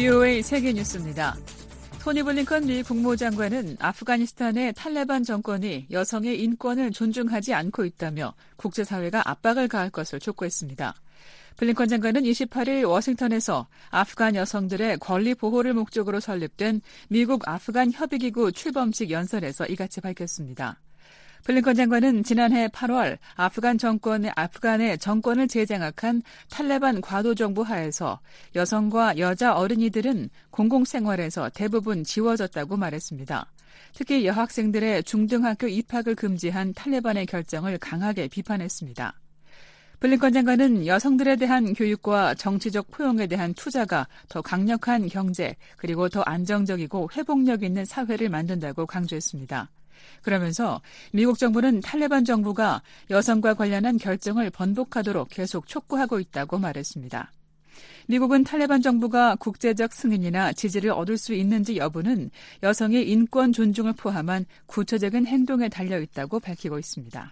VOA 세계뉴스입니다. 토니 블링컨 미 국무장관은 아프가니스탄의 탈레반 정권이 여성의 인권을 존중하지 않고 있다며 국제사회가 압박을 가할 것을 촉구했습니다. 블링컨 장관은 28일 워싱턴에서 아프간 여성들의 권리 보호를 목적으로 설립된 미국 아프간 협의기구 출범식 연설에서 이같이 밝혔습니다. 블링컨 장관은 지난해 8월 아프간의 정권을 재장악한 탈레반 과도정부 하에서 여성과 여자 어린이들은 공공생활에서 대부분 지워졌다고 말했습니다. 특히 여학생들의 중등학교 입학을 금지한 탈레반의 결정을 강하게 비판했습니다. 블링컨 장관은 여성들에 대한 교육과 정치적 포용에 대한 투자가 더 강력한 경제 그리고 더 안정적이고 회복력 있는 사회를 만든다고 강조했습니다. 그러면서 미국 정부는 탈레반 정부가 여성과 관련한 결정을 번복하도록 계속 촉구하고 있다고 말했습니다. 미국은 탈레반 정부가 국제적 승인이나 지지를 얻을 수 있는지 여부는 여성의 인권 존중을 포함한 구체적인 행동에 달려 있다고 밝히고 있습니다.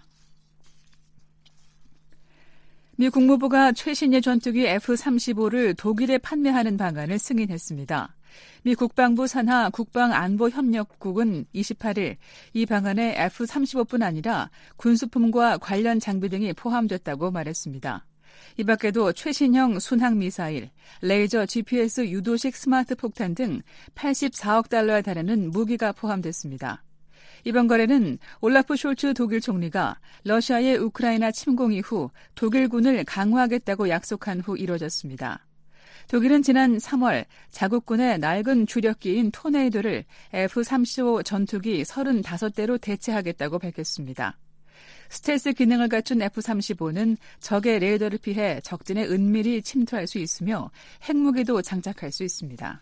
미 국무부가 최신의 전투기 F-35를 독일에 판매하는 방안을 승인했습니다. 미 국방부 산하 국방안보협력국은 28일 이 방안에 F-35뿐 아니라 군수품과 관련 장비 등이 포함됐다고 말했습니다. 이 밖에도 최신형 순항미사일, 레이저 GPS 유도식 스마트 폭탄 등 84억 달러에 달하는 무기가 포함됐습니다. 이번 거래는 올라프 숄츠 독일 총리가 러시아의 우크라이나 침공 이후 독일군을 강화하겠다고 약속한 후 이뤄졌습니다. 독일은 지난 3월 자국군의 낡은 주력기인 토네이도를 F-35 전투기 35대로 대체하겠다고 밝혔습니다. 스텔스 기능을 갖춘 F-35는 적의 레이더를 피해 적진에 은밀히 침투할 수 있으며 핵무기도 장착할 수 있습니다.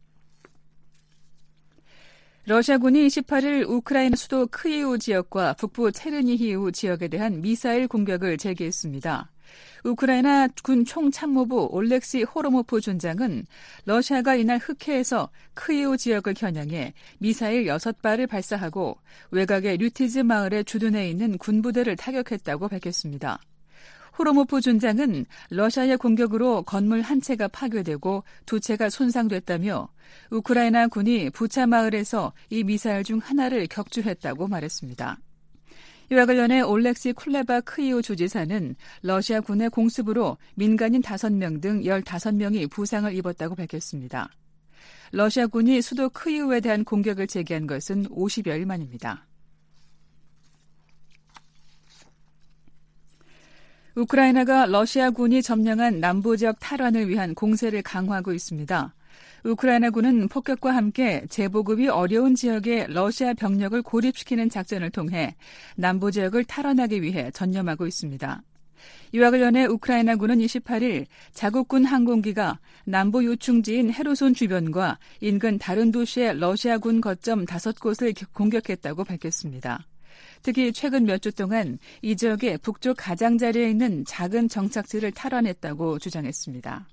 러시아군이 18일 우크라이나 수도 크이우 지역과 북부 체르니히우 지역에 대한 미사일 공격을 재개했습니다. 우크라이나 군 총참모부 올렉시 호로모프 준장은 러시아가 이날 흑해에서 크이우 지역을 겨냥해 미사일 6발을 발사하고 외곽의 류티즈 마을의 주둔해 있는 군부대를 타격했다고 밝혔습니다. 호로모프 준장은 러시아의 공격으로 건물 한 채가 파괴되고 2채가 손상됐다며 우크라이나 군이 부차 마을에서 이 미사일 중 하나를 격추했다고 말했습니다. 이와 관련해 올렉시 쿨레바 크이우 주지사는 러시아 군의 공습으로 민간인 5명 등 15명이 부상을 입었다고 밝혔습니다. 러시아 군이 수도 크이우에 대한 공격을 재개한 것은 50여일 만입니다. 우크라이나가 러시아 군이 점령한 남부 지역 탈환을 위한 공세를 강화하고 있습니다. 우크라이나군은 폭격과 함께 재보급이 어려운 지역에 러시아 병력을 고립시키는 작전을 통해 남부 지역을 탈환하기 위해 전념하고 있습니다. 이와 관련해 우크라이나군은 28일 자국군 항공기가 남부 요충지인 헤르손 주변과 인근 다른 도시의 러시아군 거점 5곳을 공격했다고 밝혔습니다. 특히 최근 몇 주 동안 이 지역의 북쪽 가장자리에 있는 작은 정착지를 탈환했다고 주장했습니다.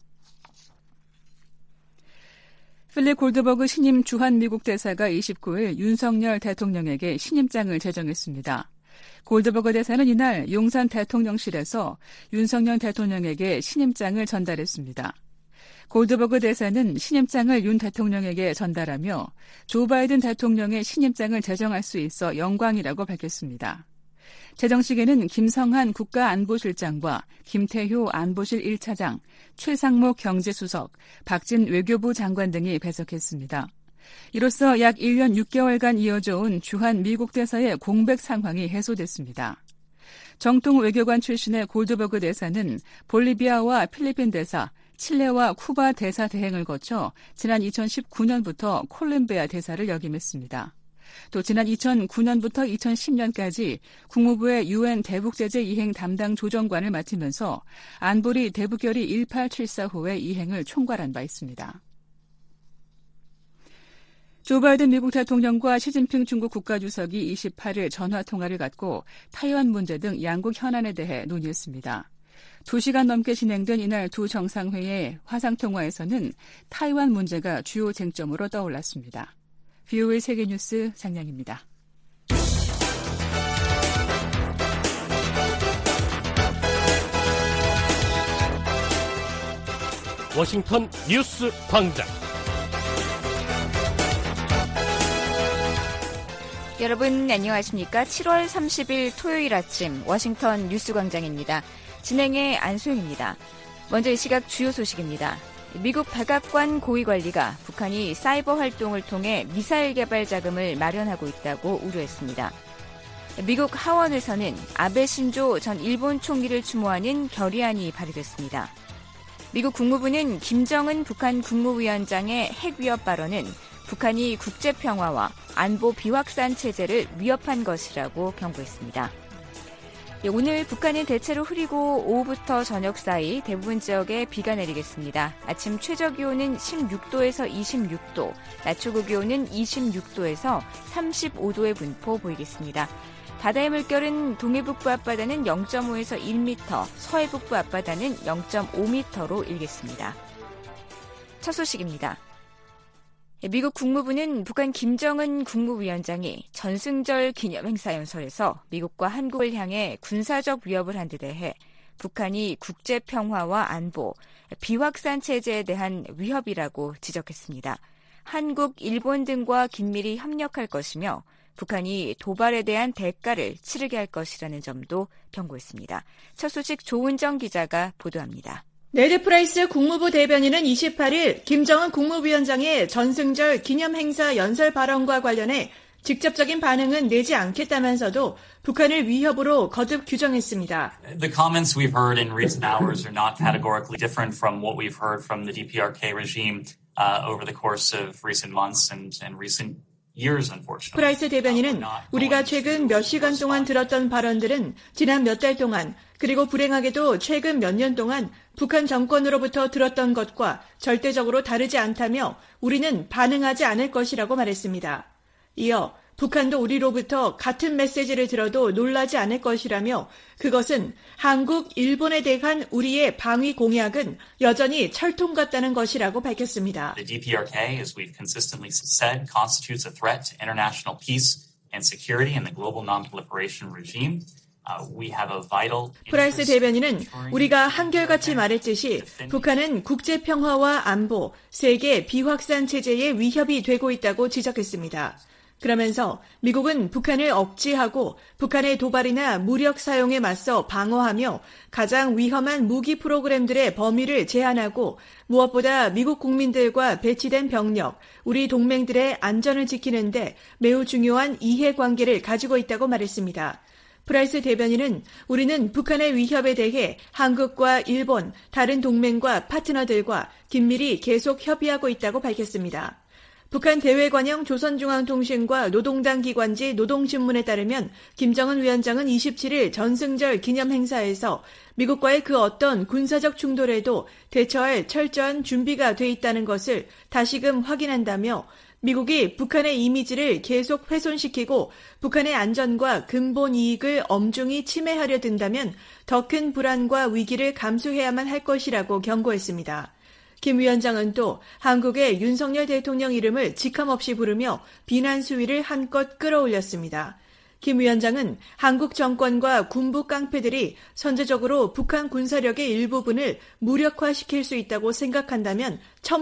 필립 골드버그 신임 주한 미국 대사가 29일 윤석열 대통령에게 신임장을 제정했습니다. 골드버그 대사는 이날 용산 대통령실에서 윤석열 대통령에게 신임장을 전달했습니다. 골드버그 대사는 신임장을 윤 대통령에게 전달하며 조 바이든 대통령의 신임장을 제정할 수 있어 영광이라고 밝혔습니다. 제정식에는 김성한 국가안보실장과 김태효 안보실 1차장, 최상목 경제수석, 박진 외교부 장관 등이 배석했습니다. 이로써 약 1년 6개월간 이어져 온 주한 미국 대사의 공백 상황이 해소됐습니다. 정통 외교관 출신의 골드버그 대사는 볼리비아와 필리핀 대사, 칠레와 쿠바 대사 대행을 거쳐 지난 2019년부터 콜롬비아 대사를 역임했습니다. 또 지난 2009년부터 2010년까지 국무부의 UN 대북제재 이행 담당 조정관을 맡으면서 안보리 대북결의 1874호의 이행을 총괄한 바 있습니다. 조 바이든 미국 대통령과 시진핑 중국 국가주석이 28일 전화통화를 갖고 타이완 문제 등 양국 현안에 대해 논의했습니다. 2시간 넘게 진행된 이날 두 정상회의 화상통화에서는 타이완 문제가 주요 쟁점으로 떠올랐습니다. VOA 세계뉴스 장량입니다. 워싱턴 뉴스 광장. 여러분 안녕하십니까? 7월 30일 토요일 아침 워싱턴 뉴스 광장입니다. 진행의 안소영입니다. 먼저 이 시각 주요 소식입니다. 미국 백악관 고위관리가 북한이 사이버 활동을 통해 미사일 개발 자금을 마련하고 있다고 우려했습니다. 미국 하원에서는 아베 신조 전 일본 총리를 추모하는 결의안이 발의됐습니다. 미국 국무부는 김정은 북한 국무위원장의 핵 위협 발언은 북한이 국제평화와 안보 비확산 체제를 위협한 것이라고 경고했습니다. 오늘 북한은 대체로 흐리고 오후부터 저녁 사이 대부분 지역에 비가 내리겠습니다. 아침 최저기온은 16도에서 26도, 낮 최고기온은 26도에서 35도의 분포 보이겠습니다. 바다의 물결은 동해북부 앞바다는 0.5에서 1m, 서해북부 앞바다는 0.5m로 일겠습니다. 첫 소식입니다. 미국 국무부는 북한 김정은 국무위원장이 전승절 기념행사 연설에서 미국과 한국을 향해 군사적 위협을 한 데 대해 북한이 국제평화와 안보, 비확산 체제에 대한 위협이라고 지적했습니다. 한국, 일본 등과 긴밀히 협력할 것이며 북한이 도발에 대한 대가를 치르게 할 것이라는 점도 경고했습니다. 첫 소식 조은정 기자가 보도합니다. 네드 프라이스 국무부 대변인은 28일 김정은 국무위원장의 전승절 기념행사 연설 발언과 관련해 직접적인 반응은 내지 않겠다면서도 북한을 위협으로 거듭 규정했습니다. The comments we've heard in recent hours are not categorically different from what we've heard from the DPRK regime over the course of recent months and recent 프라이스 대변인은 우리가 최근 몇 시간 동안 들었던 발언들은 지난 몇 달 동안 그리고 불행하게도 최근 몇 년 동안 북한 정권으로부터 들었던 것과 절대적으로 다르지 않다며 우리는 반응하지 않을 것이라고 말했습니다. 이어 북한도 우리로부터 같은 메시지를 들어도 놀라지 않을 것이라며 그것은 한국, 일본에 대한 우리의 방위 공약은 여전히 철통 같다는 것이라고 밝혔습니다. The DPRK, as we've consistently said, constitutes a threat to international peace and security in the global non-proliferation regime. 프라이스 대변인은 우리가 한결같이 말했듯이 북한은 국제평화와 안보, 세계 비확산 체제의 위협이 되고 있다고 지적했습니다. 그러면서 미국은 북한을 억제하고 북한의 도발이나 무력 사용에 맞서 방어하며 가장 위험한 무기 프로그램들의 범위를 제한하고 무엇보다 미국 국민들과 배치된 병력, 우리 동맹들의 안전을 지키는 데 매우 중요한 이해관계를 가지고 있다고 말했습니다. 프라이스 대변인은 우리는 북한의 위협에 대해 한국과 일본, 다른 동맹과 파트너들과 긴밀히 계속 협의하고 있다고 밝혔습니다. 북한 대외관영 조선중앙통신과 노동당 기관지 노동신문에 따르면 김정은 위원장은 27일 전승절 기념행사에서 미국과의 그 어떤 군사적 충돌에도 대처할 철저한 준비가 돼 있다는 것을 다시금 확인한다며 미국이 북한의 이미지를 계속 훼손시키고 북한의 안전과 근본 이익을 엄중히 침해하려 든다면 더 큰 불안과 위기를 감수해야만 할 것이라고 경고했습니다. 김 위원장은 또 한국의 윤석열 대통령 이름을 직함없이 부르며 비난 수위를 한껏 끌어올렸습니다. 김 위원장은 한국 정권과 군부 깡패들이 선제적으로 북한 군사력의 일부분을 무력화시킬 수 있다고 생각한다면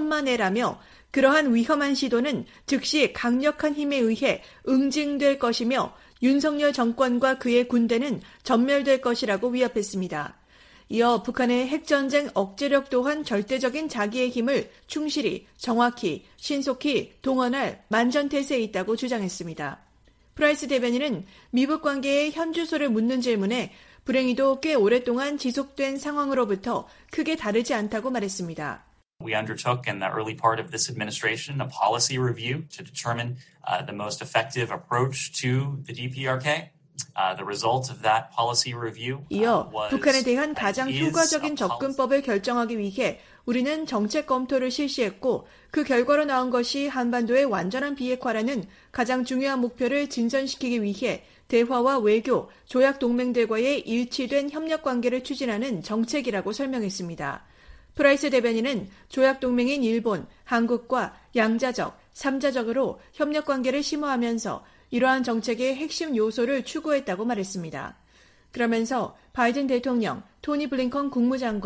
천만에라며 그러한 위험한 시도는 즉시 강력한 힘에 의해 응징될 것이며 윤석열 정권과 그의 군대는 전멸될 것이라고 위협했습니다. 이어 북한의 핵전쟁 억제력 또한 절대적인 자기의 힘을 충실히, 정확히, 신속히 동원할 만전태세에 있다고 주장했습니다. 프라이스 대변인은 미북 관계의 현주소를 묻는 질문에 불행히도 꽤 오랫동안 지속된 상황으로부터 크게 다르지 않다고 말했습니다. We undertook in the early part of this administration a policy review to determine the most effective approach to the DPRK. The result of that policy review 이어 북한에 대한 가장 효과적인 접근법을 결정하기 위해 우리는 정책 검토를 실시했고 그 결과로 나온 것이 한반도의 완전한 비핵화라는 가장 중요한 목표를 진전시키기 위해 대화와 외교, 조약 동맹들과의 일치된 협력 관계를 추진하는 정책이라고 설명했습니다. 프라이스 대변인은 조약 동맹인 일본, 한국과 양자적, 삼자적으로 협력 관계를 심화하면서 이러한 정책의 핵심 요소를 추구했다고 말했습니다. 그러면서 바이든 대통령, 토니 블링컨 국무장관,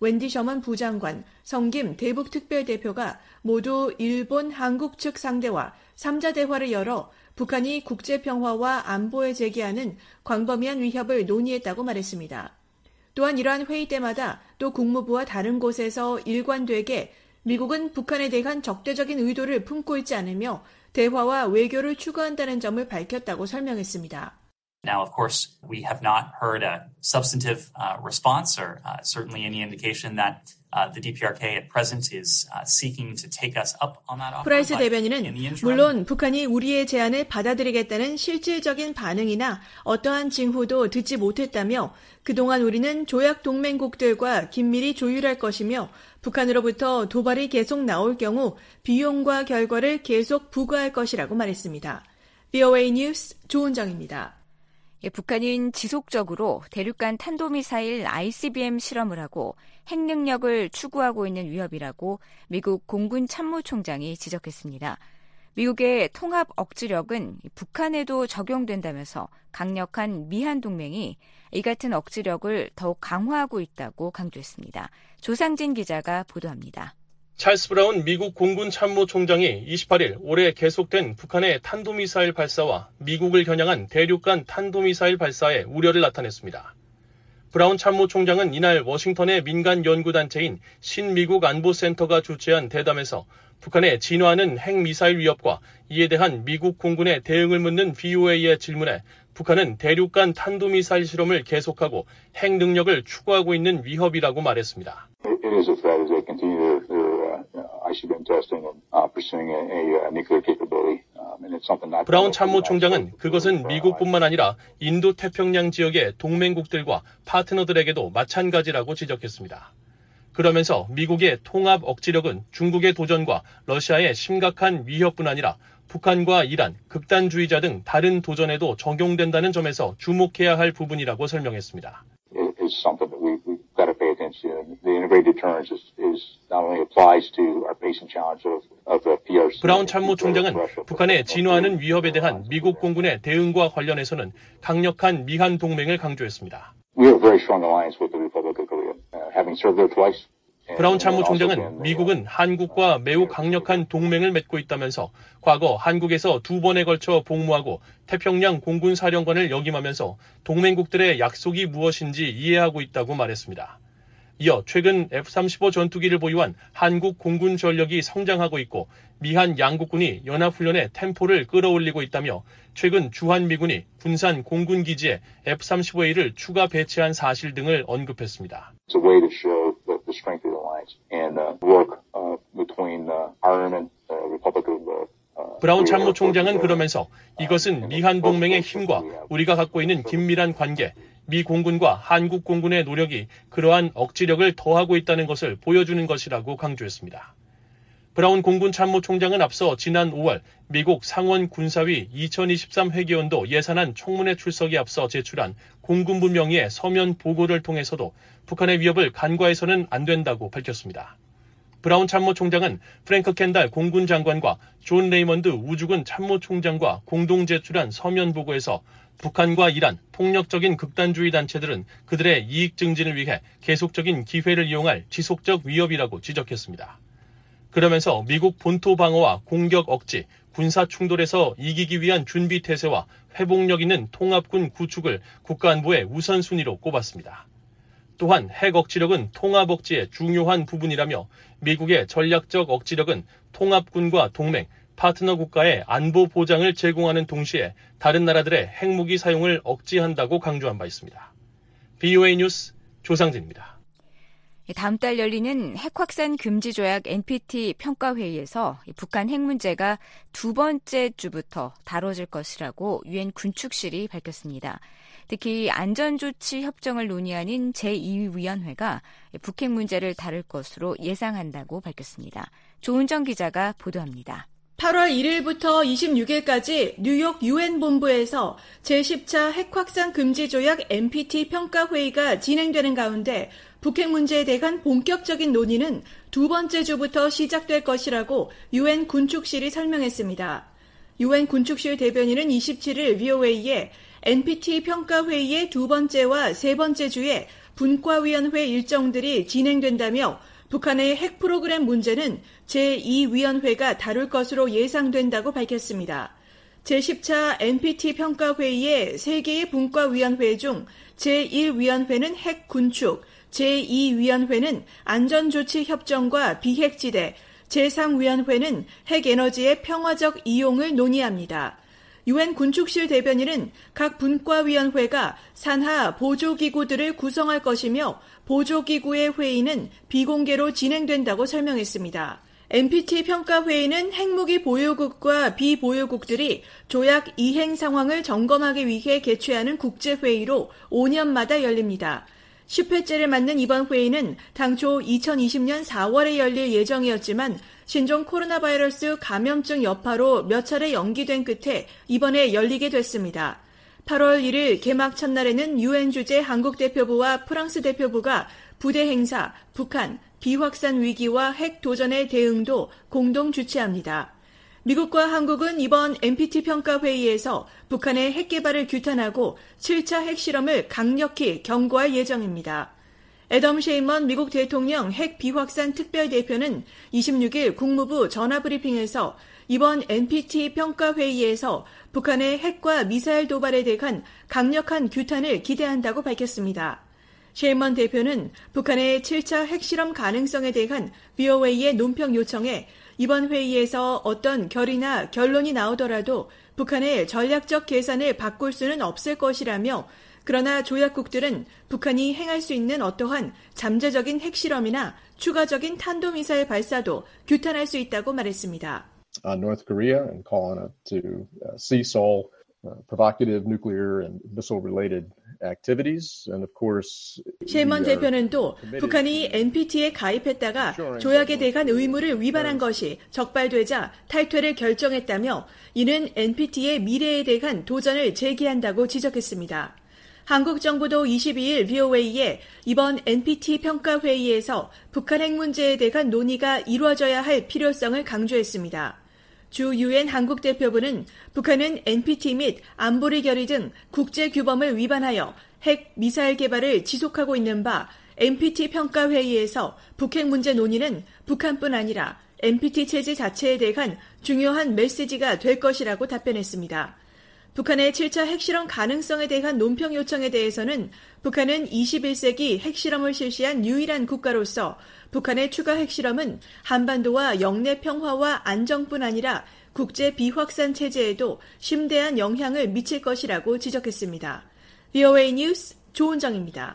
웬디 셔먼 부장관, 성김 대북특별대표가 모두 일본, 한국 측 상대와 3자 대화를 열어 북한이 국제평화와 안보에 제기하는 광범위한 위협을 논의했다고 말했습니다. 또한 이러한 회의 때마다 또 국무부와 다른 곳에서 일관되게 미국은 북한에 대한 적대적인 의도를 품고 있지 않으며 대화와 외교를 추구한다는 점을 밝혔다고 설명했습니다. Now, of course, we have not heard a substantive response or certainly any indication that the DPRK at present is seeking to take us up on that offer. 프라이스 대변인은 물론 북한이 우리의 제안을 받아들이겠다는 실질적인 반응이나 어떠한 징후도 듣지 못했다며 그동안 우리는 조약 동맹국들과 긴밀히 조율할 것이며 북한으로부터 도발이 계속 나올 경우 비용과 결과를 계속 부과할 것이라고 말했습니다. VOA 뉴스 조은정입니다. 북한은 지속적으로 대륙간 탄도미사일 ICBM 실험을 하고 핵 능력을 추구하고 있는 위협이라고 미국 공군 참모총장이 지적했습니다. 미국의 통합 억지력은 북한에도 적용된다면서 강력한 미한 동맹이 이 같은 억지력을 더욱 강화하고 있다고 강조했습니다. 조상진 기자가 보도합니다. 찰스 브라운 미국 공군 참모총장이 28일 올해 계속된 북한의 탄도미사일 발사와 미국을 겨냥한 대륙간 탄도미사일 발사에 우려를 나타냈습니다. 브라운 참모총장은 이날 워싱턴의 민간 연구단체인 신미국 안보센터가 주최한 대담에서 북한의 진화하는 핵미사일 위협과 이에 대한 미국 공군의 대응을 묻는 VOA의 질문에 북한은 대륙간 탄도미사일 실험을 계속하고 핵 능력을 추구하고 있는 위협이라고 말했습니다. It is a threat as they continue their ICBM testing and pursuing a nuclear capability. And it's something that 브라운 참모총장은 그것은 미국뿐만 아니라 인도 태평양 지역의 동맹국들과 파트너들에게도 마찬가지라고 지적했습니다. 그러면서 미국의 통합 억지력은 중국의 도전과 러시아의 심각한 위협뿐 아니라 북한과 이란, 극단주의자 등 다른 도전에도 적용된다는 점에서 주목해야 할 부분이라고 설명했습니다. It's something that we've got to pay attention to. The integrated deterrence is not only applies to our basic challenge of the PRC. 브라운 참모총장은 북한의 진화하는 위협에 대한 미국 공군의 대응과 관련해서는 강력한 미한 동맹을 강조했습니다. We have a very strong alliance with the Republic of Korea, having served there twice. 브라운 참모총장은 미국은 한국과 매우 강력한 동맹을 맺고 있다면서 과거 한국에서 2번에 걸쳐 복무하고 태평양 공군 사령관을 역임하면서 동맹국들의 약속이 무엇인지 이해하고 있다고 말했습니다. 이어 최근 F-35 전투기를 보유한 한국 공군 전력이 성장하고 있고 미한 양국군이 연합훈련의 템포를 끌어올리고 있다며 최근 주한미군이 군산 공군기지에 F-35A를 추가 배치한 사실 등을 언급했습니다. It's a way to show the strength of the alliance and work between our and the Republic of 브라운 참모총장은 그러면서 이것은 미한 동맹의 힘과 우리가 갖고 있는 긴밀한 관계, 미 공군과 한국 공군의 노력이 그러한 억지력을 더하고 있다는 것을 보여주는 것이라고 강조했습니다. 브라운 공군 참모총장은 앞서 지난 5월 미국 상원 군사위 2023 회계연도 예산안 청문회 출석에 앞서 제출한 공군부 명의의 서면 보고를 통해서도 북한의 위협을 간과해서는 안 된다고 밝혔습니다. 브라운 참모총장은 프랭크 켄달 공군 장관과 존 레이먼드 우주군 참모총장과 공동 제출한 서면 보고에서 북한과 이란, 폭력적인 극단주의 단체들은 그들의 이익 증진을 위해 계속적인 기회를 이용할 지속적 위협이라고 지적했습니다. 그러면서 미국 본토 방어와 공격 억지, 군사 충돌에서 이기기 위한 준비 태세와 회복력 있는 통합군 구축을 국가안보의 우선순위로 꼽았습니다. 또한 핵 억지력은 통합 억지의 중요한 부분이라며 미국의 전략적 억지력은 통합군과 동맹, 파트너 국가의 안보 보장을 제공하는 동시에 다른 나라들의 핵무기 사용을 억제한다고 강조한 바 있습니다. VOA 뉴스 조상진입니다. 다음 달 열리는 핵확산 금지 조약 NPT 평가회의에서 북한 핵 문제가 두 번째 주부터 다뤄질 것이라고 유엔 군축실이 밝혔습니다. 특히 안전조치 협정을 논의하는 제2위원회가 북핵 문제를 다룰 것으로 예상한다고 밝혔습니다. 조은정 기자가 보도합니다. 8월 1일부터 26일까지 뉴욕 유엔 본부에서 제10차 핵확산 금지 조약 NPT 평가회의가 진행되는 가운데 북핵 문제에 대한 본격적인 논의는 두 번째 주부터 시작될 것이라고 유엔 군축실이 설명했습니다. 유엔 군축실 대변인은 27일 VOA에 NPT 평가회의의 두 번째와 세 번째 주에 분과위원회 일정들이 진행된다며 북한의 핵 프로그램 문제는 제2위원회가 다룰 것으로 예상된다고 밝혔습니다. 제10차 NPT 평가회의의 3개의 분과위원회 중 제1위원회는 핵 군축, 제2위원회는 안전조치협정과 비핵지대, 제3위원회는 핵에너지의 평화적 이용을 논의합니다. 유엔 군축실 대변인은 각 분과위원회가 산하 보조기구들을 구성할 것이며 보조기구의 회의는 비공개로 진행된다고 설명했습니다. NPT 평가회의는 핵무기 보유국과 비보유국들이 조약 이행 상황을 점검하기 위해 개최하는 국제회의로 5년마다 열립니다. 10회째를 맞는 이번 회의는 당초 2020년 4월에 열릴 예정이었지만 신종 코로나 바이러스 감염증 여파로 몇 차례 연기된 끝에 이번에 열리게 됐습니다. 8월 1일 개막 첫날에는 유엔 주재 한국 대표부와 프랑스 대표부가 부대 행사, 북한, 비확산 위기와 핵 도전의 대응도 공동 주최합니다. 미국과 한국은 이번 NPT 평가회의에서 북한의 핵 개발을 규탄하고 7차 핵실험을 강력히 경고할 예정입니다. 애덤 셰이먼 미국 대통령 핵 비확산 특별대표는 26일 국무부 전화브리핑에서 이번 NPT 평가회의에서 북한의 핵과 미사일 도발에 대한 강력한 규탄을 기대한다고 밝혔습니다. 셰이먼 대표는 북한의 7차 핵실험 가능성에 대한 VOA의 논평 요청에 이번 회의에서 어떤 결의나 결론이 나오더라도 북한의 전략적 계산을 바꿀 수는 없을 것이라며 그러나 조약국들은 북한이 행할 수 있는 어떠한 잠재적인 핵실험이나 추가적인 탄도미사일 발사도 규탄할 수 있다고 말했습니다. North Korea and calling it to cease all provocative nuclear and missile-related activities, and of course. 셰이먼 대표는 또 북한이 NPT에 가입했다가 조약에 대한 의무를 위반한 것이 적발되자 탈퇴를 결정했다며 이는 NPT의 미래에 대한 도전을 제기한다고 지적했습니다. 한국 정부도 22일 VOA에 이번 NPT 평가회의에서 북한 핵 문제에 대한 논의가 이루어져야 할 필요성을 강조했습니다. 주 유엔 한국 대표부는 북한은 NPT 및 안보리 결의 등 국제 규범을 위반하여 핵 미사일 개발을 지속하고 있는 바 NPT 평가회의에서 북핵 문제 논의는 북한뿐 아니라 NPT 체제 자체에 대한 중요한 메시지가 될 것이라고 답변했습니다. 북한의 7차 핵실험 가능성에 대한 논평 요청에 대해서는 북한은 21세기 핵실험을 실시한 유일한 국가로서 북한의 추가 핵실험은 한반도와 영내 평화와 안정뿐 아니라 국제 비확산 체제에도 심대한 영향을 미칠 것이라고 지적했습니다. VOA 뉴스 조은정입니다.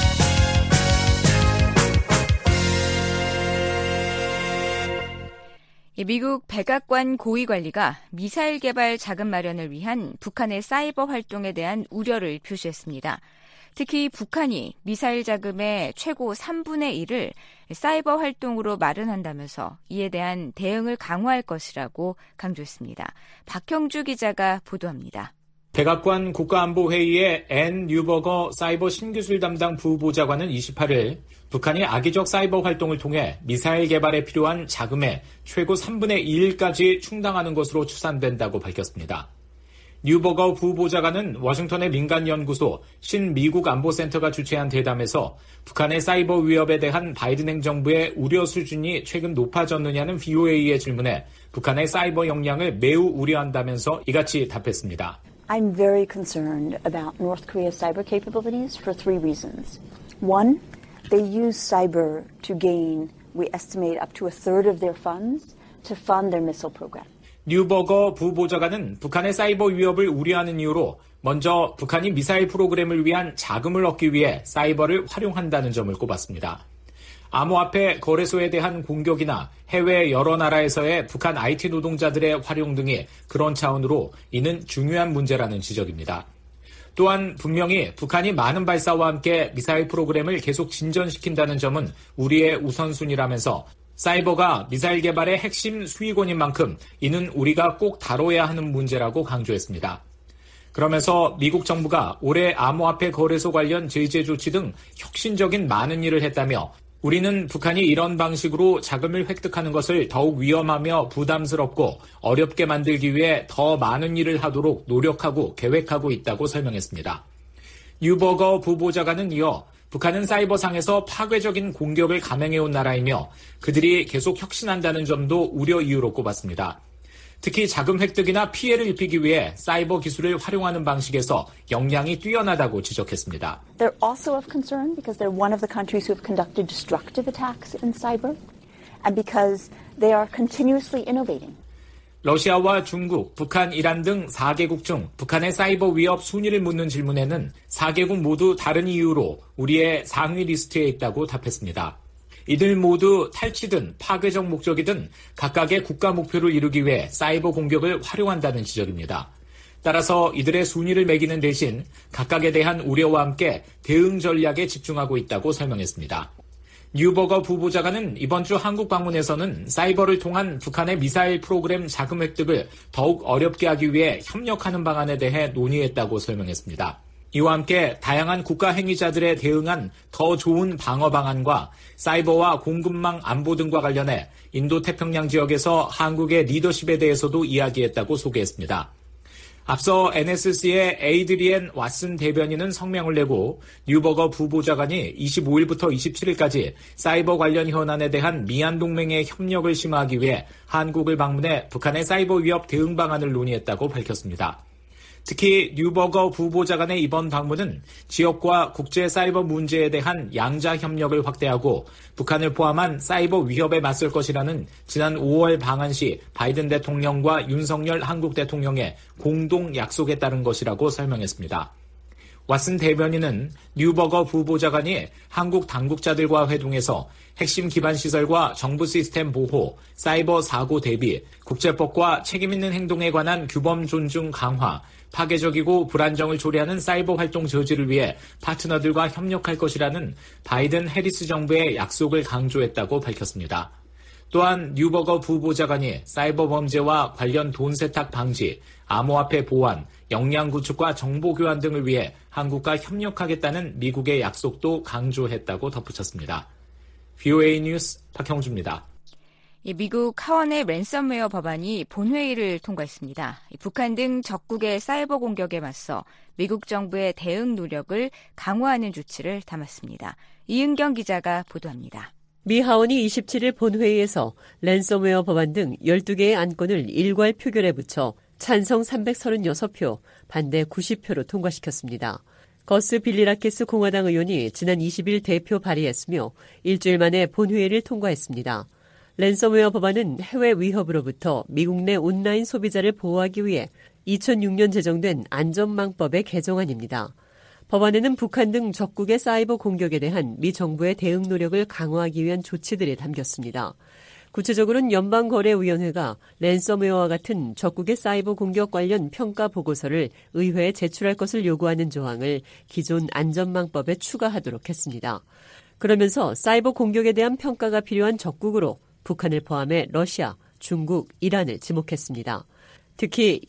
미국 백악관 고위관리가 미사일 개발 자금 마련을 위한 북한의 사이버 활동에 대한 우려를 표시했습니다. 특히 북한이 미사일 자금의 최고 3분의 1을 사이버 활동으로 마련한다면서 이에 대한 대응을 강화할 것이라고 강조했습니다. 박형주 기자가 보도합니다. 백악관 국가안보회의의 앤 뉴버거 사이버 신기술 담당 부보좌관은 28일 북한이 악의적 사이버 활동을 통해 미사일 개발에 필요한 자금의 최고 3분의 1까지 충당하는 것으로 추산된다고 밝혔습니다. 뉴버거 부보좌관은 워싱턴의 민간연구소 신미국 안보센터가 주최한 대담에서 북한의 사이버 위협에 대한 바이든 행정부의 우려 수준이 최근 높아졌느냐는 VOA의 질문에 북한의 사이버 역량을 매우 우려한다면서 이같이 답했습니다. I'm very concerned about North Korea's cyber capabilities for three reasons. One, they use cyber to gain, we estimate, up to a third of their funds to fund their missile program. 뉴버거 부보좌관은 북한의 사이버 위협을 우려하는 이유로 먼저 북한이 미사일 프로그램을 위한 자금을 얻기 위해 사이버를 활용한다는 점을 꼽았습니다. 암호화폐 거래소에 대한 공격이나 해외 여러 나라에서의 북한 IT 노동자들의 활용 등이 그런 차원으로 이는 중요한 문제라는 지적입니다. 또한 분명히 북한이 많은 발사와 함께 미사일 프로그램을 계속 진전시킨다는 점은 우리의 우선순위라면서 사이버가 미사일 개발의 핵심 수익원인 만큼 이는 우리가 꼭 다뤄야 하는 문제라고 강조했습니다. 그러면서 미국 정부가 올해 암호화폐 거래소 관련 제재 조치 등 혁신적인 많은 일을 했다며 우리는 북한이 이런 방식으로 자금을 획득하는 것을 더욱 위험하며 부담스럽고 어렵게 만들기 위해 더 많은 일을 하도록 노력하고 계획하고 있다고 설명했습니다. 뉴버거 부보좌관은 이어 북한은 사이버상에서 파괴적인 공격을 감행해온 나라이며 그들이 계속 혁신한다는 점도 우려 이유로 꼽았습니다. 특히 자금 획득이나 피해를 입히기 위해 사이버 기술을 활용하는 방식에서 역량이 뛰어나다고 지적했습니다. They're also of concern because they're one of the countries who have conducted destructive attacks in cyber and because they are continuously innovating. 러시아와 중국, 북한, 이란 등 4개국 중 북한의 사이버 위협 순위를 묻는 질문에는 4개국 모두 다른 이유로 우리의 상위 리스트에 있다고 답했습니다. 이들 모두 탈취든 파괴적 목적이든 각각의 국가 목표를 이루기 위해 사이버 공격을 활용한다는 지적입니다. 따라서 이들의 순위를 매기는 대신 각각에 대한 우려와 함께 대응 전략에 집중하고 있다고 설명했습니다. 뉴버거 부보좌관은 이번 주 한국 방문에서는 사이버를 통한 북한의 미사일 프로그램 자금 획득을 더욱 어렵게 하기 위해 협력하는 방안에 대해 논의했다고 설명했습니다. 이와 함께 다양한 국가 행위자들에 대응한 더 좋은 방어 방안과 사이버와 공급망 안보 등과 관련해 인도태평양 지역에서 한국의 리더십에 대해서도 이야기했다고 소개했습니다. 앞서 NSC의 에이드리엔 왓슨 대변인은 성명을 내고 뉴버거 부보좌관이 25일부터 27일까지 사이버 관련 현안에 대한 미얀 동맹의 협력을 심화하기 위해 한국을 방문해 북한의 사이버 위협 대응 방안을 논의했다고 밝혔습니다. 특히 뉴버거 부보좌관의 이번 방문은 지역과 국제 사이버 문제에 대한 양자 협력을 확대하고 북한을 포함한 사이버 위협에 맞설 것이라는 지난 5월 방한 시 바이든 대통령과 윤석열 한국 대통령의 공동 약속에 따른 것이라고 설명했습니다. 왓슨 대변인은 뉴버거 부보좌관이 한국 당국자들과 회동해서 핵심 기반 시설과 정부 시스템 보호, 사이버 사고 대비, 국제법과 책임있는 행동에 관한 규범 존중 강화, 파괴적이고 불안정을 초래하는 사이버 활동 저지를 위해 파트너들과 협력할 것이라는 바이든 해리스 정부의 약속을 강조했다고 밝혔습니다. 또한 뉴버거 부보좌관이 사이버 범죄와 관련 돈 세탁 방지, 암호화폐 보완, 역량 구축과 정보 교환 등을 위해 한국과 협력하겠다는 미국의 약속도 강조했다고 덧붙였습니다. VOA 뉴스 박형주입니다. 미국 하원의 랜섬웨어 법안이 본회의를 통과했습니다. 북한 등 적국의 사이버 공격에 맞서 미국 정부의 대응 노력을 강화하는 조치를 담았습니다. 이은경 기자가 보도합니다. 미 하원이 27일 본회의에서 랜섬웨어 법안 등 12개의 안건을 일괄 표결에 붙여 찬성 336표, 반대 90표로 통과시켰습니다. 거스 빌리라키스 공화당 의원이 지난 20일 대표 발의했으며 일주일 만에 본회의를 통과했습니다. 랜섬웨어 법안은 해외 위협으로부터 미국 내 온라인 소비자를 보호하기 위해 2006년 제정된 안전망법의 개정안입니다. 법안에는 북한 등 적국의 사이버 공격에 대한 미 정부의 대응 노력을 강화하기 위한 조치들이 담겼습니다. 구체적으로는 연방거래위원회가 랜섬웨어와 같은 적국의 사이버 공격 관련 평가 보고서를 의회에 제출할 것을 요구하는 조항을 기존 안전망법에 추가하도록 했습니다. 그러면서 사이버 공격에 대한 평가가 필요한 적국으로 북한을 포함해 러시아, 중국, 이란을 지목했습니다. 특히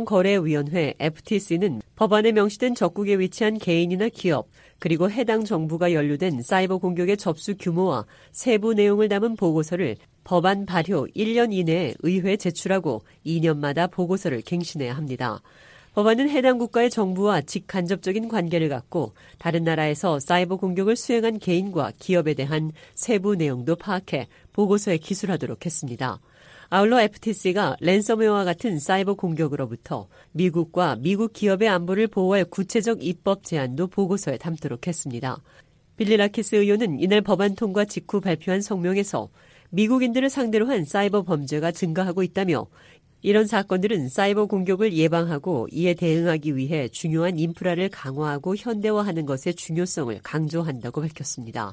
연방거래위원회 FTC는 법안에 명시된 적국에 위치한 개인이나 기업, 그리고 해당 정부가 연루된 사이버 공격의 접수 규모와 세부 내용을 담은 보고서를 법안 발효 1년 이내에 의회에 제출하고 2년마다 보고서를 갱신해야 합니다. 법안은 해당 국가의 정부와 직간접적인 관계를 갖고 다른 나라에서 사이버 공격을 수행한 개인과 기업에 대한 세부 내용도 파악해 보고서에 기술하도록 했습니다. 아울러 FTC가 랜섬웨어와 같은 사이버 공격으로부터 미국과 미국 기업의 안보를 보호할 구체적 입법 제안도 보고서에 담도록 했습니다. 빌리라키스 의원은 이날 법안 통과 직후 발표한 성명에서 미국인들을 상대로 한 사이버 범죄가 증가하고 있다며 이런 사건들은 사이버 공격을 예방하고 이에 대응하기 위해 중요한 인프라를 강화하고 현대화하는 것의 중요성을 강조한다고 밝혔습니다.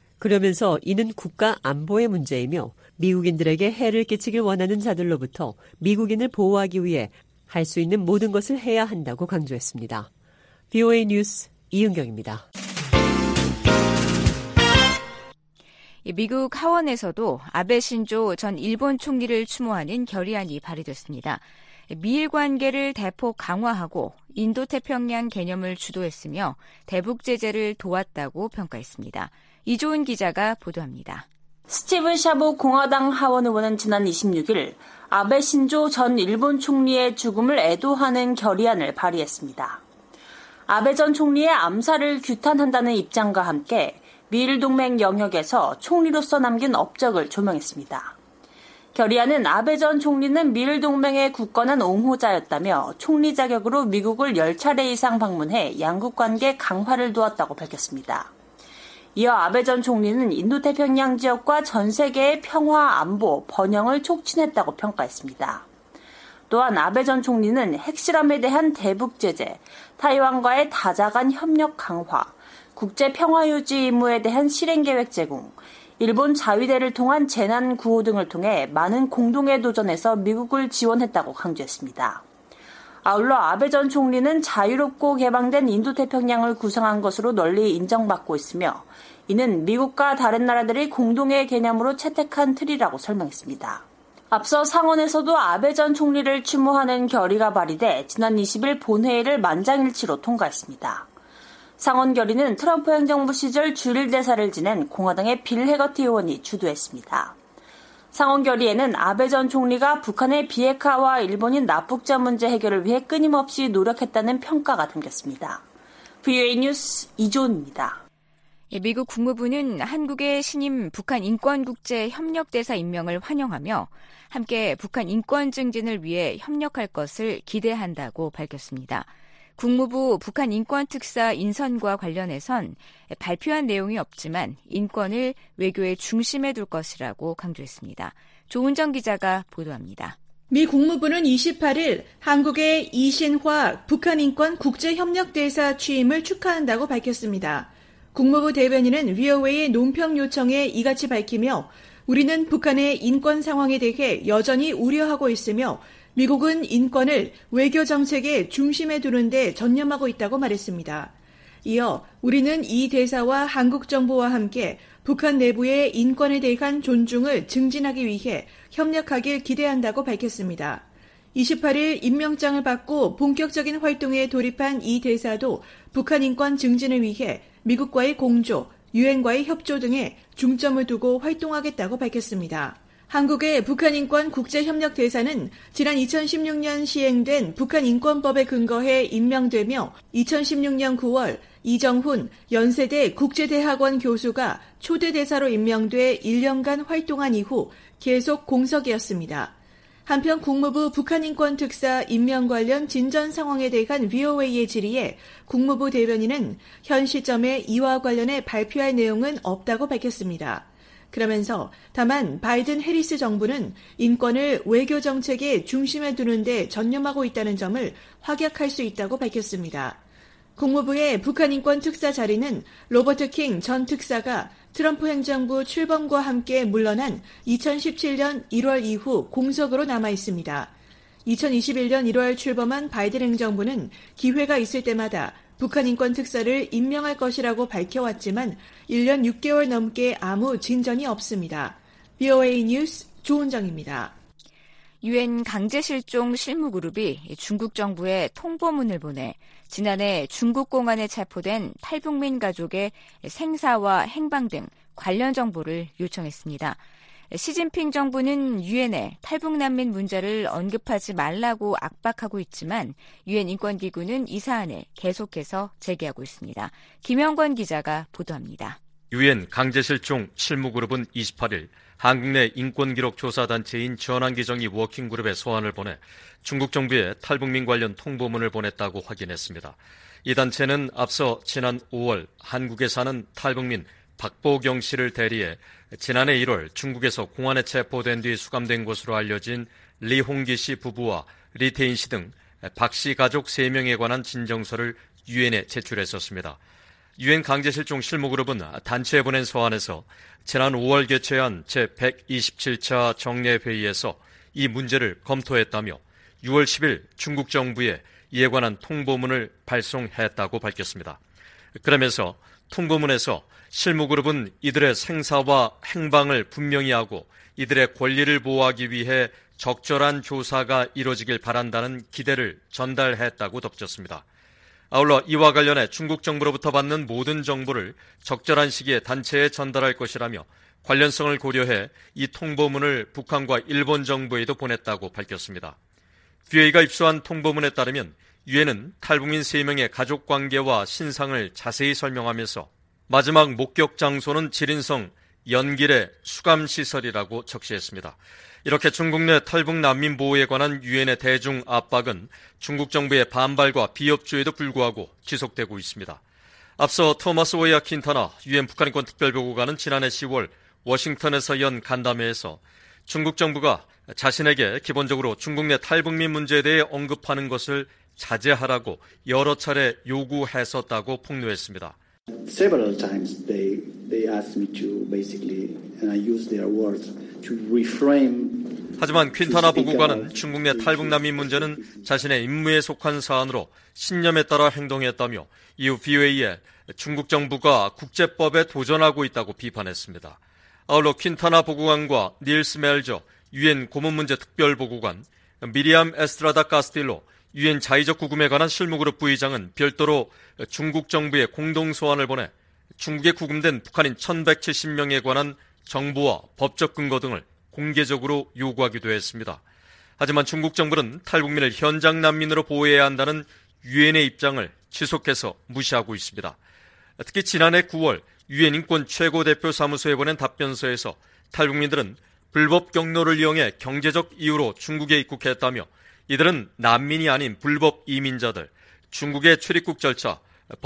그러면서 이는 국가 안보의 문제이며 미국인들에게 해를 끼치길 원하는 자들로부터 미국인을 보호하기 위해 할 수 있는 모든 것을 해야 한다고 강조했습니다. VOA 뉴스 이은경입니다. 미국 하원에서도 아베 신조 전 일본 총리를 추모하는 결의안이 발의됐습니다. 미일 관계를 대폭 강화하고 인도태평양 개념을 주도했으며 대북 제재를 도왔다고 평가했습니다. 이조은 기자가 보도합니다. 스티븐 샤보 공화당 하원 의원은 지난 26일 아베 신조 전 일본 총리의 죽음을 애도하는 결의안을 발의했습니다. 아베 전 총리의 암살을 규탄한다는 입장과 함께 미일 동맹 영역에서 총리로서 남긴 업적을 조명했습니다. 결의안은 아베 전 총리는 미일 동맹의 굳건한 옹호자였다며 총리 자격으로 미국을 10차례 이상 방문해 양국 관계 강화를 도왔다고 밝혔습니다. 이어 아베 전 총리는 인도태평양 지역과 전 세계의 평화, 안보, 번영을 촉진했다고 평가했습니다. 또한 아베 전 총리는 핵실험에 대한 대북 제재, 타이완과의 다자간 협력 강화, 국제 평화 유지 임무에 대한 실행 계획 제공, 일본 자위대를 통한 재난 구호 등을 통해 많은 공동의 도전에서 미국을 지원했다고 강조했습니다. 아울러 아베 전 총리는 자유롭고 개방된 인도태평양을 구성한 것으로 널리 인정받고 있으며 이는 미국과 다른 나라들이 공동의 개념으로 채택한 틀이라고 설명했습니다. 앞서 상원에서도 아베 전 총리를 추모하는 결의가 발의돼 지난 20일 본회의를 만장일치로 통과했습니다. 상원 결의는 트럼프 행정부 시절 주일 대사를 지낸 공화당의 빌 해거티 의원이 주도했습니다. 상원 결의에는 아베 전 총리가 북한의 비핵화와 일본인 납북자 문제 해결을 위해 끊임없이 노력했다는 평가가 담겼습니다. VOA 뉴스 이조은입니다. 미국 국무부는 한국의 신임 북한 인권국제협력대사 임명을 환영하며 함께 북한 인권 증진을 위해 협력할 것을 기대한다고 밝혔습니다. 국무부 북한 인권특사 인선과 관련해선 발표한 내용이 없지만 인권을 외교의 중심에 둘 것이라고 강조했습니다. 조은정 기자가 보도합니다. 미 국무부는 28일 한국의 이신화 북한 인권 국제협력대사 취임을 축하한다고 밝혔습니다. 국무부 대변인은 VOA의 논평 요청에 이같이 밝히며 우리는 북한의 인권 상황에 대해 여전히 우려하고 있으며 미국은 인권을 외교 정책의 중심에 두는 데 전념하고 있다고 말했습니다. 이어 우리는 이 대사와 한국 정부와 함께 북한 내부의 인권에 대한 존중을 증진하기 위해 협력하길 기대한다고 밝혔습니다. 28일 임명장을 받고 본격적인 활동에 돌입한 이 대사도 북한 인권 증진을 위해 미국과의 공조, 유엔과의 협조 등에 중점을 두고 활동하겠다고 밝혔습니다. 한국의 북한인권 국제협력대사는 지난 2016년 시행된 북한인권법에 근거해 임명되며 2016년 9월 이정훈 연세대 국제대학원 교수가 초대대사로 임명돼 1년간 활동한 이후 계속 공석이었습니다. 한편 국무부 북한인권특사 임명 관련 진전 상황에 대한 VOA의 질의에 국무부 대변인은 현 시점에 이와 관련해 발표할 내용은 없다고 밝혔습니다. 그러면서 다만 바이든 해리스 정부는 인권을 외교 정책의 중심에 두는 데 전념하고 있다는 점을 확약할 수 있다고 밝혔습니다. 국무부의 북한인권 특사 자리는 로버트 킹 전 특사가 트럼프 행정부 출범과 함께 물러난 2017년 1월 이후 공석으로 남아 있습니다. 2021년 1월 출범한 바이든 행정부는 기회가 있을 때마다 북한인권 특사를 임명할 것이라고 밝혀왔지만 1년 6개월 넘게 아무 진전이 없습니다. VOA 뉴스 조은정입니다. 유엔 강제실종 실무그룹이 중국 정부에 통보문을 보내 지난해 중국 공안에 체포된 탈북민 가족의 생사와 행방 등 관련 정보를 요청했습니다. 시진핑 정부는 유엔에 탈북난민 문제를 언급하지 말라고 압박하고 있지만 유엔 인권기구는 이 사안을 계속해서 제기하고 있습니다. 김영권 기자가 보도합니다. 유엔 강제실종 실무그룹은 28일 한국 내 인권기록조사단체인 전환기정의 워킹그룹에 소환을 보내 중국 정부에 탈북민 관련 통보문을 보냈다고 확인했습니다. 이 단체는 앞서 지난 5월 한국에 사는 탈북민 박보경 씨를 대리해 지난해 1월 중국에서 공안에 체포된 뒤 수감된 것으로 알려진 리홍기 씨 부부와 리태인 씨 등 박 씨 가족 3명에 관한 진정서를 유엔에 제출했었습니다. 유엔 강제실종 실무그룹은 단체에 보낸 서한에서 지난 5월 개최한 제127차 정례회의에서 이 문제를 검토했다며 6월 10일 중국 정부에 이에 관한 통보문을 발송했다고 밝혔습니다. 그러면서 통보문에서 실무그룹은 이들의 생사와 행방을 분명히 하고 이들의 권리를 보호하기 위해 적절한 조사가 이뤄지길 바란다는 기대를 전달했다고 덧붙였습니다. 아울러 이와 관련해 중국 정부로부터 받는 모든 정보를 적절한 시기에 단체에 전달할 것이라며 관련성을 고려해 이 통보문을 북한과 일본 정부에도 보냈다고 밝혔습니다. VOA가 입수한 통보문에 따르면 유엔은 탈북민 3명의 가족관계와 신상을 자세히 설명하면서 마지막 목격 장소는 지린성 연길의 수감시설이라고 적시했습니다. 이렇게 중국 내 탈북 난민 보호에 관한 유엔의 대중 압박은 중국 정부의 반발과 비협조에도 불구하고 지속되고 있습니다. 앞서 토마스 오야 킨타나 유엔 북한인권 특별보고관은 지난해 10월 워싱턴에서 연 간담회에서 중국 정부가 자신에게 기본적으로 중국 내 탈북민 문제에 대해 언급하는 것을 자제하라고 여러 차례 요구했었다고 폭로했습니다. Several times they asked me to basically, and I use their words, to reframe. 하지만 퀸타나 보고관은 중국 내 탈북 난민 문제는 자신의 임무에 속한 사안으로 신념에 따라 행동했다며 이후 BOA에 중국 정부가 국제법에 도전하고 있다고 비판했습니다. 아울러 퀸타나 보고관과 닐스 멜저 유엔 고문문제 특별보고관, 미리암 에스트라다 카스틸로 유엔 자의적 구금에 관한 실무그룹 부의장은 별도로 중국 정부에 공동소환을 보내 중국에 구금된 북한인 1170명에 관한 정보와 법적 근거 등을 공개적으로 요구하기도 했습니다. 하지만 중국 정부는 탈북민을 현장 난민으로 보호해야 한다는 유엔의 입장을 지속해서 무시하고 있습니다. 특히 지난해 9월 유엔 인권 최고대표 사무소에 보낸 답변서에서 탈북민들은 불법 경로를 이용해 경제적 이유로 중국에 입국했다며 이들은 난민이 아닌 불법 이민자들, 중국의 출입국 절차,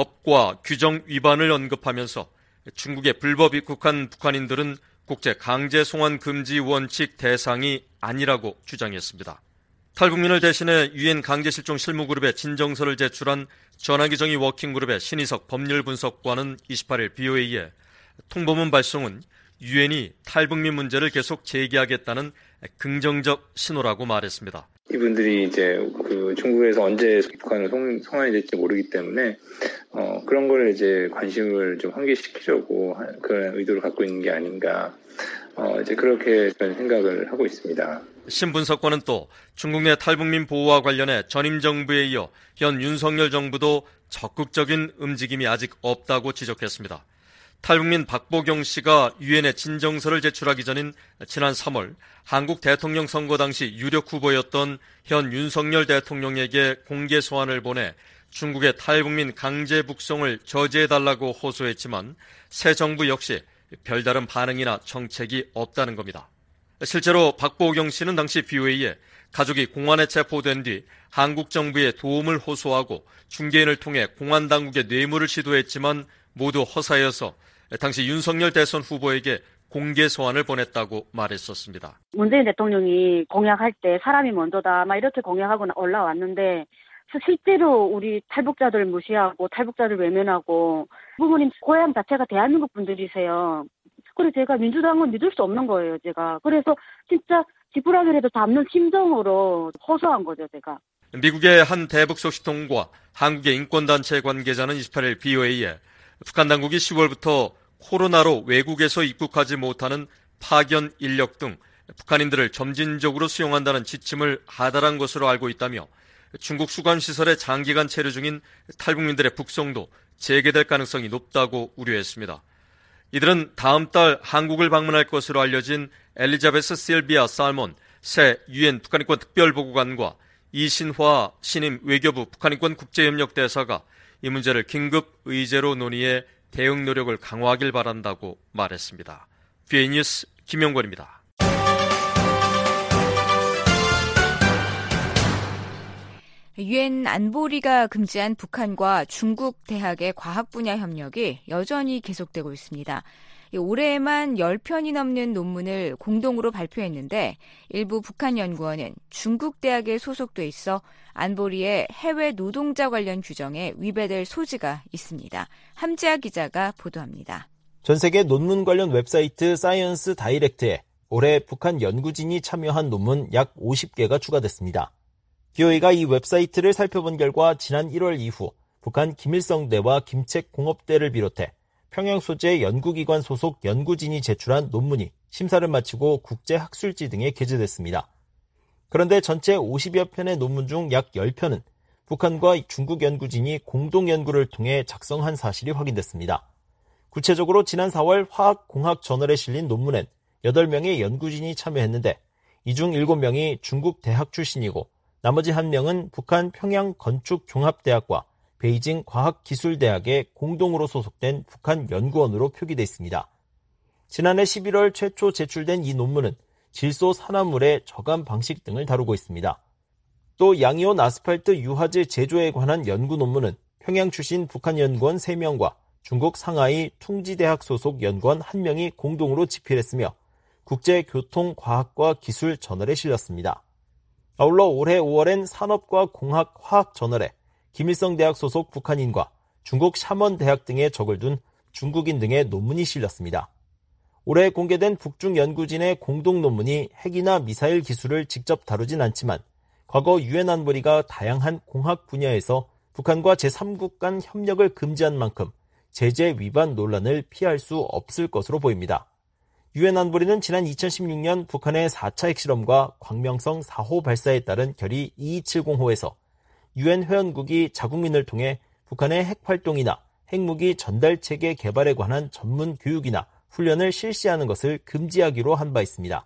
법과 규정 위반을 언급하면서 중국에 불법 입국한 북한인들은 국제 강제 송환 금지 원칙 대상이 아니라고 주장했습니다. 탈북민을 대신해 유엔 강제실종 실무그룹에 진정서를 제출한 전환기정의 워킹그룹의 신희석 법률분석관은 28일 BOA에 통보문 발송은 유엔이 탈북민 문제를 계속 제기하겠다는 긍정적 신호라고 말했습니다. 이분들이 이제 중국에서 언제 북한으로 송환이 될지 모르기 때문에 그런 걸 이제 관심을 좀 환기시키려고 그런 의도를 갖고 있는 게 아닌가 이제 그렇게 저는 생각을 하고 있습니다. 신분석관은 또 중국 내 탈북민 보호와 관련해 전임 정부에 이어 현 윤석열 정부도 적극적인 움직임이 아직 없다고 지적했습니다. 탈북민 박보경 씨가 유엔에 진정서를 제출하기 전인 지난 3월 한국 대통령 선거 당시 유력 후보였던 현 윤석열 대통령에게 공개 소환을 보내 중국의 탈북민 강제 북송을 저지해달라고 호소했지만 새 정부 역시 별다른 반응이나 정책이 없다는 겁니다. 실제로 박보경 씨는 당시 BOA에 가족이 공안에 체포된 뒤 한국 정부에 도움을 호소하고 중개인을 통해 공안 당국에 뇌물을 시도했지만 모두 허사여서 당시 윤석열 대선 후보에게 공개 소환을 보냈다고 말했었습니다. 문재인 대통령이 공약할 때 사람이 먼저다 막 이렇게 공약하고 올라왔는데 실제로 우리 탈북자들 무시하고 탈북자들 외면하고 부모님 고향 자체가 대한민국 분들이세요. 그래서 제가 민주당은 믿을 수 없는 거예요, 제가. 그래서 진짜 지푸라기라도 잡는 심정으로 호소한 거죠, 제가. 미국의 한 대북 소식통과 한국의 인권단체 관계자는 28일 BOA에 북한 당국이 10월부터 코로나로 외국에서 입국하지 못하는 파견 인력 등 북한인들을 점진적으로 수용한다는 지침을 하달한 것으로 알고 있다며 중국 수감시설에 장기간 체류 중인 탈북민들의 북송도 재개될 가능성이 높다고 우려했습니다. 이들은 다음 달 한국을 방문할 것으로 알려진 엘리자베스 실비아 살몬 새 유엔 북한인권 특별보고관과 이신화 신임 외교부 북한인권 국제협력대사가 이 문제를 긴급 의제로 논의해 대응 노력을 강화하길 바란다고 말했습니다. BA 뉴스 김영권입니다. 유엔 안보리가 금지한 북한과 중국 대학의 과학 분야 협력이 여전히 계속되고 있습니다. 올해에만 10편이 넘는 논문을 공동으로 발표했는데 일부 북한 연구원은 중국 대학에 소속돼 있어 안보리의 해외 노동자 관련 규정에 위배될 소지가 있습니다. 함지아 기자가 보도합니다. 전 세계 논문 관련 웹사이트 사이언스 다이렉트에 올해 북한 연구진이 참여한 논문 약 50개가 추가됐습니다. BOA가 이 웹사이트를 살펴본 결과 지난 1월 이후 북한 김일성대와 김책공업대를 비롯해 평양 소재 연구기관 소속 연구진이 제출한 논문이 심사를 마치고 국제학술지 등에 게재됐습니다. 그런데 전체 50여 편의 논문 중 약 10편은 북한과 중국 연구진이 공동 연구를 통해 작성한 사실이 확인됐습니다. 구체적으로 지난 4월 화학공학 저널에 실린 논문엔 8명의 연구진이 참여했는데 이 중 7명이 중국 대학 출신이고 나머지 1명은 북한 평양 건축종합대학과 베이징 과학기술대학에 공동으로 소속된 북한 연구원으로 표기돼 있습니다. 지난해 11월 최초 제출된 이 논문은 질소 산화물의 저감 방식 등을 다루고 있습니다. 또 양이온 아스팔트 유화재 제조에 관한 연구 논문은 평양 출신 북한 연구원 3명과 중국 상하이 퉁지대학 소속 연구원 1명이 공동으로 집필했으며 국제교통과학과 기술 저널에 실렸습니다. 아울러 올해 5월엔 산업과 공학 화학 저널에 김일성 대학 소속 북한인과 중국 샤먼 대학 등에 적을 둔 중국인 등의 논문이 실렸습니다. 올해 공개된 북중 연구진의 공동 논문이 핵이나 미사일 기술을 직접 다루진 않지만 과거 유엔 안보리가 다양한 공학 분야에서 북한과 제3국 간 협력을 금지한 만큼 제재 위반 논란을 피할 수 없을 것으로 보입니다. 유엔 안보리는 지난 2016년 북한의 4차 핵실험과 광명성 4호 발사에 따른 결의 2270호에서 유엔 회원국이 자국민을 통해 북한의 핵활동이나 핵무기 전달 체계 개발에 관한 전문 교육이나 훈련을 실시하는 것을 금지하기로 한 바 있습니다.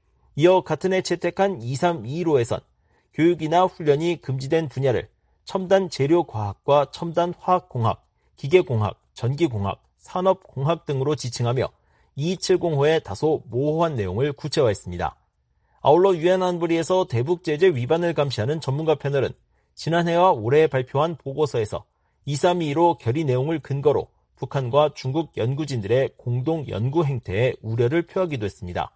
이어 같은 해 채택한 2321호에선 교육이나 훈련이 금지된 분야를 첨단 재료과학과 첨단 화학공학, 기계공학, 전기공학, 산업공학 등으로 지칭하며 2270호의 다소 모호한 내용을 구체화했습니다. 아울러 유엔 안보리에서 대북제재 위반을 감시하는 전문가 패널은 지난해와 올해 발표한 보고서에서 2321호 결의 내용을 근거로 북한과 중국 연구진들의 공동 연구 행태에 우려를 표하기도 했습니다.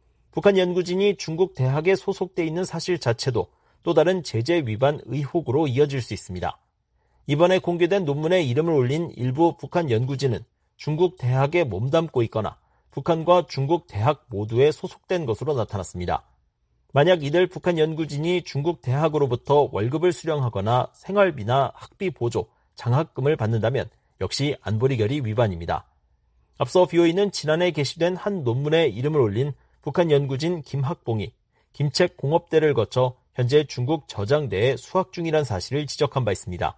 북한 연구진이 중국 대학에 소속돼 있는 사실 자체도 또 다른 제재 위반 의혹으로 이어질 수 있습니다. 이번에 공개된 논문에 이름을 올린 일부 북한 연구진은 중국 대학에 몸담고 있거나 북한과 중국 대학 모두에 소속된 것으로 나타났습니다. 만약 이들 북한 연구진이 중국 대학으로부터 월급을 수령하거나 생활비나 학비 보조, 장학금을 받는다면 역시 안보리 결의 위반입니다. 앞서 BOE는 지난해 게시된 한 논문에 이름을 올린 북한 연구진 김학봉이 김책 공업대를 거쳐 현재 중국 저장대에 수학 중이란 사실을 지적한 바 있습니다.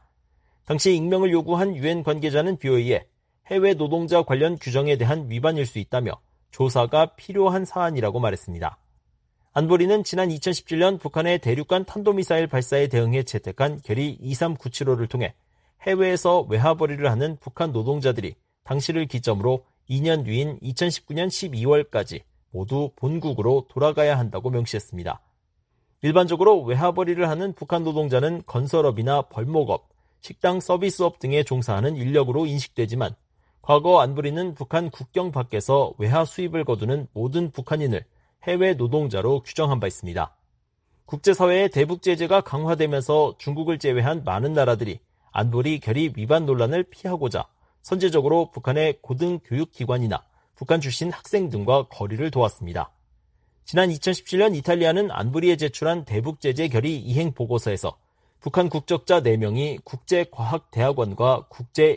당시 익명을 요구한 유엔 관계자는 BOE에 해외 노동자 관련 규정에 대한 위반일 수 있다며 조사가 필요한 사안이라고 말했습니다. 안보리는 지난 2017년 북한의 대륙간 탄도미사일 발사에 대응해 채택한 결의 23975를 통해 해외에서 외화벌이를 하는 북한 노동자들이 당시를 기점으로 2년 뒤인 2019년 12월까지 모두 본국으로 돌아가야 한다고 명시했습니다. 일반적으로 외화벌이를 하는 북한 노동자는 건설업이나 벌목업, 식당 서비스업 등에 종사하는 인력으로 인식되지만 과거 안보리는 북한 국경 밖에서 외화 수입을 거두는 모든 북한인을 해외 노동자로 규정한 바 있습니다. 국제사회의 대북 제재가 강화되면서 중국을 제외한 많은 나라들이 안보리 결의 위반 논란을 피하고자 선제적으로 북한의 고등교육기관이나 북한 출신 학생 등과 거리를 두었습니다. 지난 2017년 이탈리아는 안보리에 제출한 대북 제재 결의 이행 보고서에서 북한 국적자 4명이 국제과학대학원과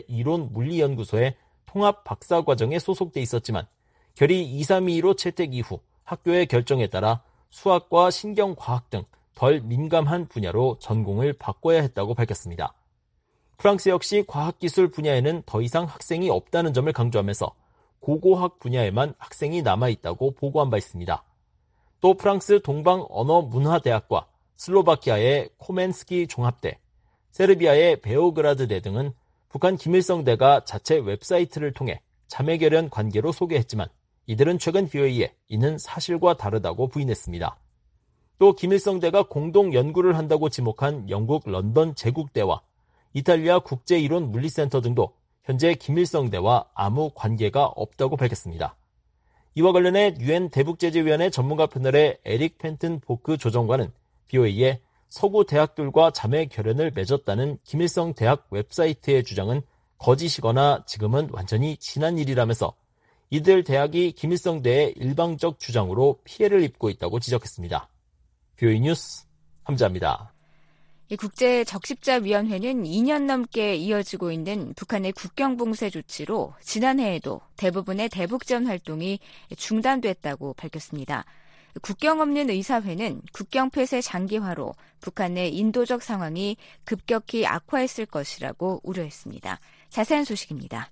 국제이론물리연구소의 통합 박사과정에 소속돼 있었지만 결의 2322로 채택 이후 학교의 결정에 따라 수학과 신경과학 등 덜 민감한 분야로 전공을 바꿔야 했다고 밝혔습니다. 프랑스 역시 과학기술 분야에는 더 이상 학생이 없다는 점을 강조하면서 고고학 분야에만 학생이 남아있다고 보고한 바 있습니다. 또 프랑스 동방언어문화대학과 슬로바키아의 코멘스키 종합대, 세르비아의 베오그라드대 등은 북한 김일성대가 자체 웹사이트를 통해 자매결연 관계로 소개했지만 이들은 최근 BOE에 이는 사실과 다르다고 부인했습니다. 또 김일성대가 공동 연구를 한다고 지목한 영국 런던 제국대와 이탈리아 국제이론물리센터 등도 현재 김일성대와 아무 관계가 없다고 밝혔습니다. 이와 관련해 유엔 대북제재위원회 전문가 패널의 에릭 펜튼 보크 조정관은 BOE에 서구 대학들과 자매 결연을 맺었다는 김일성 대학 웹사이트의 주장은 거짓이거나 지금은 완전히 지난 일이라면서 이들 대학이 김일성대의 일방적 주장으로 피해를 입고 있다고 지적했습니다. BOE 뉴스 함자입니다. 국제적십자위원회는 2년 넘게 이어지고 있는 북한의 국경봉쇄 조치로 지난해에도 대부분의 대북전 활동이 중단됐다고 밝혔습니다. 국경 없는 의사회는 국경 폐쇄 장기화로 북한 내 인도적 상황이 급격히 악화했을 것이라고 우려했습니다. 자세한 소식입니다.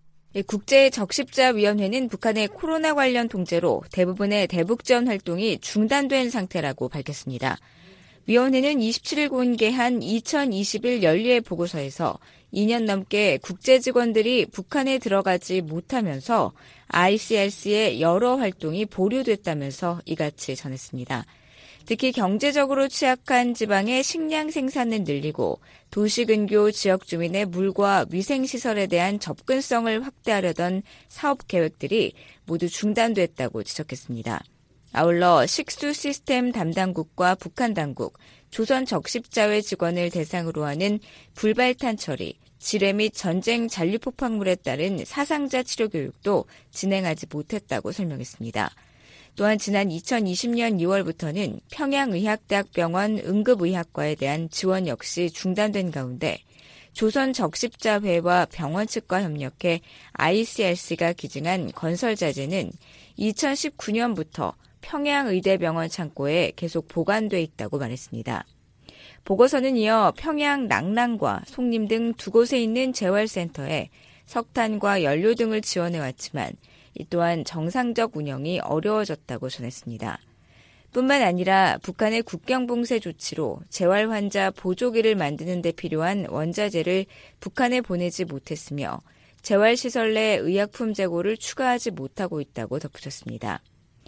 국제적십자위원회는 북한의 코로나 관련 통제로 대부분의 대북전 활동이 중단된 상태라고 밝혔습니다. 위원회는 27일 공개한 2021 연례 보고서에서 2년 넘게 국제 직원들이 북한에 들어가지 못하면서 ICRC의 여러 활동이 보류됐다면서 이같이 전했습니다. 특히 경제적으로 취약한 지방의 식량 생산을 늘리고 도시 근교 지역 주민의 물과 위생시설에 대한 접근성을 확대하려던 사업 계획들이 모두 중단됐다고 지적했습니다. 아울러 식수 시스템 담당국과 북한 당국, 조선 적십자회 직원을 대상으로 하는 불발탄 처리, 지뢰 및 전쟁 잔류폭발물에 따른 사상자 치료 교육도 진행하지 못했다고 설명했습니다. 또한 지난 2020년 2월부터는 평양의학대학병원 응급의학과에 대한 지원 역시 중단된 가운데 조선 적십자회와 병원 측과 협력해 ICRC가 기증한 건설자재는 2019년부터 평양의대병원 창고에 계속 보관돼 있다고 말했습니다. 보고서는 이어 평양 낭랑과 송림 등 두 곳에 있는 재활센터에 석탄과 연료 등을 지원해왔지만 이 또한 정상적 운영이 어려워졌다고 전했습니다. 뿐만 아니라 북한의 국경봉쇄 조치로 재활 환자 보조기를 만드는 데 필요한 원자재를 북한에 보내지 못했으며 재활시설 내 의약품 재고를 추가하지 못하고 있다고 덧붙였습니다.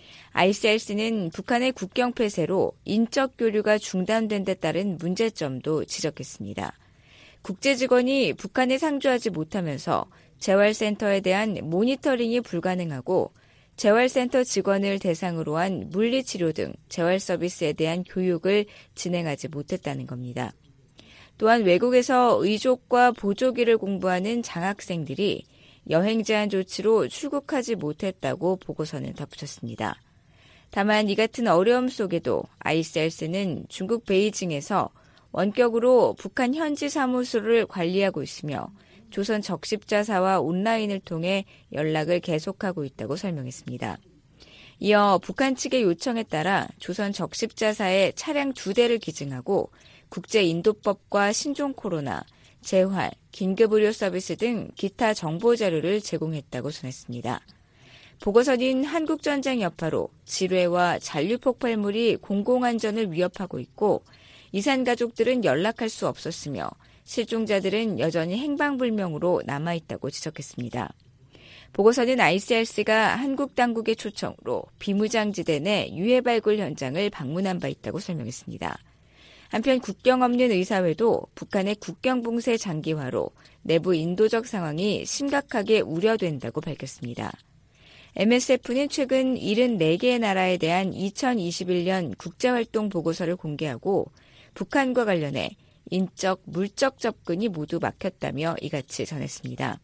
ICRC는 북한의 국경 폐쇄로 인적 교류가 중단된 데 따른 문제점도 지적했습니다. 국제 직원이 북한에 상주하지 못하면서 재활센터에 대한 모니터링이 불가능하고 재활센터 직원을 대상으로 한 물리치료 등 재활 서비스에 대한 교육을 진행하지 못했다는 겁니다. 또한 외국에서 의족과 보조기를 공부하는 장학생들이 여행 제한 조치로 출국하지 못했다고 보고서는 덧붙였습니다. 다만 이 같은 어려움 속에도 ICRC는 중국 베이징에서 원격으로 북한 현지 사무소를 관리하고 있으며 조선 적십자사와 온라인을 통해 연락을 계속하고 있다고 설명했습니다. 이어 북한 측의 요청에 따라 조선 적십자사에 차량 2대를 기증하고 국제인도법과 신종 코로나, 재활, 긴급의료 서비스 등 기타 정보 자료를 제공했다고 전했습니다. 보고서는 한국전쟁 여파로 지뢰와 잔류폭발물이 공공안전을 위협하고 있고 이산 가족들은 연락할 수 없었으며 실종자들은 여전히 행방불명으로 남아있다고 지적했습니다. 보고서는 ICRC가 한국 당국의 초청으로 비무장지대 내 유해 발굴 현장을 방문한 바 있다고 설명했습니다. 한편 국경 없는 의사회도 북한의 국경 봉쇄 장기화로 내부 인도적 상황이 심각하게 우려된다고 밝혔습니다. MSF는 최근 74개의 나라에 대한 2021년 국제활동 보고서를 공개하고 북한과 관련해 인적, 물적 접근이 모두 막혔다며 이같이 전했습니다.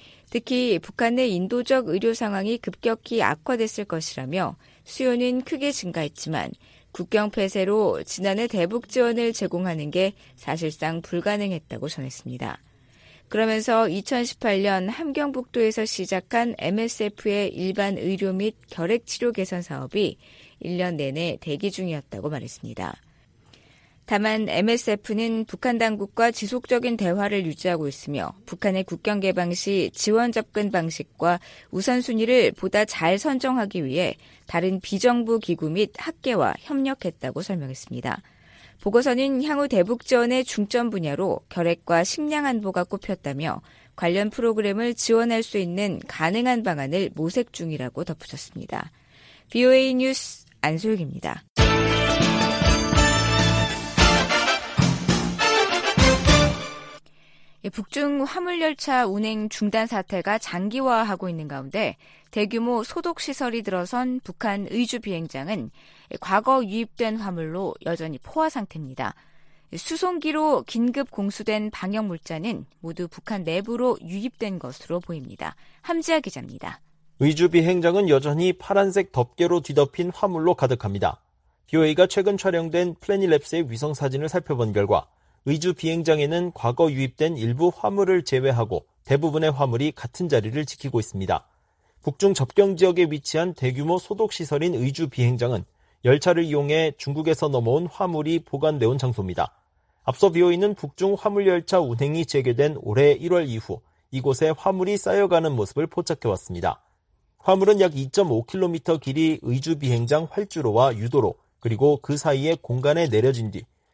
특히 북한 내 인도적 의료 상황이 급격히 악화됐을 것이라며 수요는 크게 증가했지만 국경 폐쇄로 지난해 대북 지원을 제공하는 게 사실상 불가능했다고 전했습니다. 그러면서 2018년 함경북도에서 시작한 MSF의 일반 의료 및 결핵치료 개선 사업이 1년 내내 대기 중이었다고 말했습니다. 다만 MSF는 북한 당국과 지속적인 대화를 유지하고 있으며 북한의 국경 개방 시 지원 접근 방식과 우선순위를 보다 잘 선정하기 위해 다른 비정부 기구 및 학계와 협력했다고 설명했습니다. 보고서는 향후 대북 지원의 중점 분야로 결핵과 식량 안보가 꼽혔다며 관련 프로그램을 지원할 수 있는 가능한 방안을 모색 중이라고 덧붙였습니다. VOA 뉴스 안소영입니다. 북중 화물열차 운행 중단 사태가 장기화하고 있는 가운데 대규모 소독시설이 들어선 북한 의주 비행장은 과거 유입된 화물로 여전히 포화 상태입니다. 수송기로 긴급 공수된 방역물자는 모두 북한 내부로 유입된 것으로 보입니다. 함지아 기자입니다. 의주 비행장은 여전히 파란색 덮개로 뒤덮인 화물로 가득합니다. BOA가 최근 촬영된 플래닛랩스의 위성사진을 살펴본 결과 의주 비행장에는 과거 유입된 일부 화물을 제외하고 대부분의 화물이 같은 자리를 지키고 있습니다. 북중 접경 지역에 위치한 대규모 소독시설인 의주 비행장은 열차를 이용해 중국에서 넘어온 화물이 보관되어 온 장소입니다. 앞서 BOA는 북중 화물열차 운행이 재개된 올해 1월 이후 이곳에 화물이 쌓여가는 모습을 포착해왔습니다. 화물은 약 2.5km 길이 의주 비행장 활주로와 유도로 그리고 그 사이에 공간에 내려진 뒤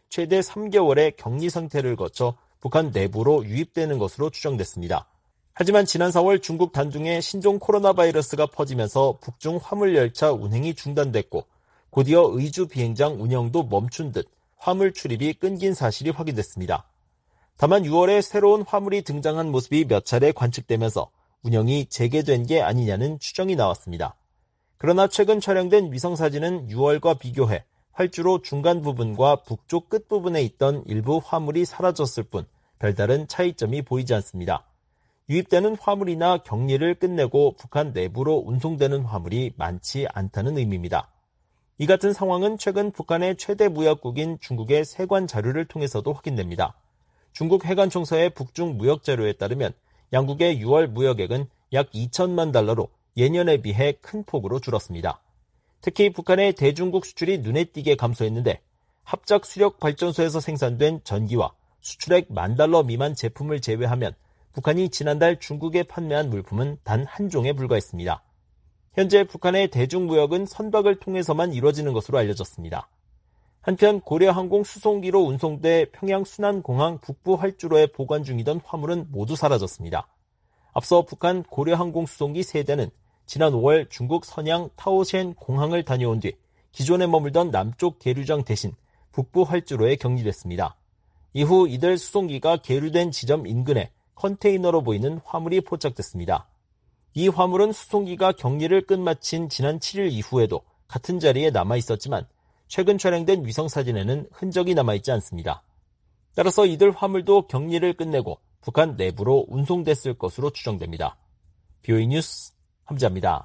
최대 3개월의 격리 상태를 거쳐 북한 내부로 유입되는 것으로 추정됐습니다. 하지만 지난 4월 중국 단둥에 신종 코로나 바이러스가 퍼지면서 북중 화물열차 운행이 중단됐고 곧이어 의주 비행장 운영도 멈춘 듯 화물 출입이 끊긴 사실이 확인됐습니다. 다만 6월에 새로운 화물이 등장한 모습이 몇 차례 관측되면서 운영이 재개된 게 아니냐는 추정이 나왔습니다. 그러나 최근 촬영된 위성사진은 6월과 비교해 활주로 중간 부분과 북쪽 끝부분에 있던 일부 화물이 사라졌을 뿐 별다른 차이점이 보이지 않습니다. 유입되는 화물이나 격리를 끝내고 북한 내부로 운송되는 화물이 많지 않다는 의미입니다. 이 같은 상황은 최근 북한의 최대 무역국인 중국의 세관 자료를 통해서도 확인됩니다. 중국 해관청서의 북중 무역 자료에 따르면 양국의 6월 무역액은 약 2천만 달러로 예년에 비해 큰 폭으로 줄었습니다. 특히 북한의 대중국 수출이 눈에 띄게 감소했는데 합작 수력 발전소에서 생산된 전기와 수출액 $10,000 미만 제품을 제외하면 북한이 지난달 중국에 판매한 물품은 단 한 종에 불과했습니다. 현재 북한의 대중무역은 선박을 통해서만 이루어지는 것으로 알려졌습니다. 한편 고려항공 수송기로 운송돼 평양 순안공항 북부 활주로에 보관 중이던 화물은 모두 사라졌습니다. 앞서 북한 고려항공 수송기 3대는 지난 5월 중국 선양 타오셴 공항을 다녀온 뒤 기존에 머물던 남쪽 계류장 대신 북부 활주로에 격리됐습니다. 이후 이들 수송기가 계류된 지점 인근에 컨테이너로 보이는 화물이 포착됐습니다. 이 화물은 수송기가 격리를 끝마친 지난 7일 이후에도 같은 자리에 남아있었지만 최근 촬영된 위성사진에는 흔적이 남아있지 않습니다. 따라서 이들 화물도 격리를 끝내고 북한 내부로 운송됐을 것으로 추정됩니다. BOE 뉴스 함지아입니다.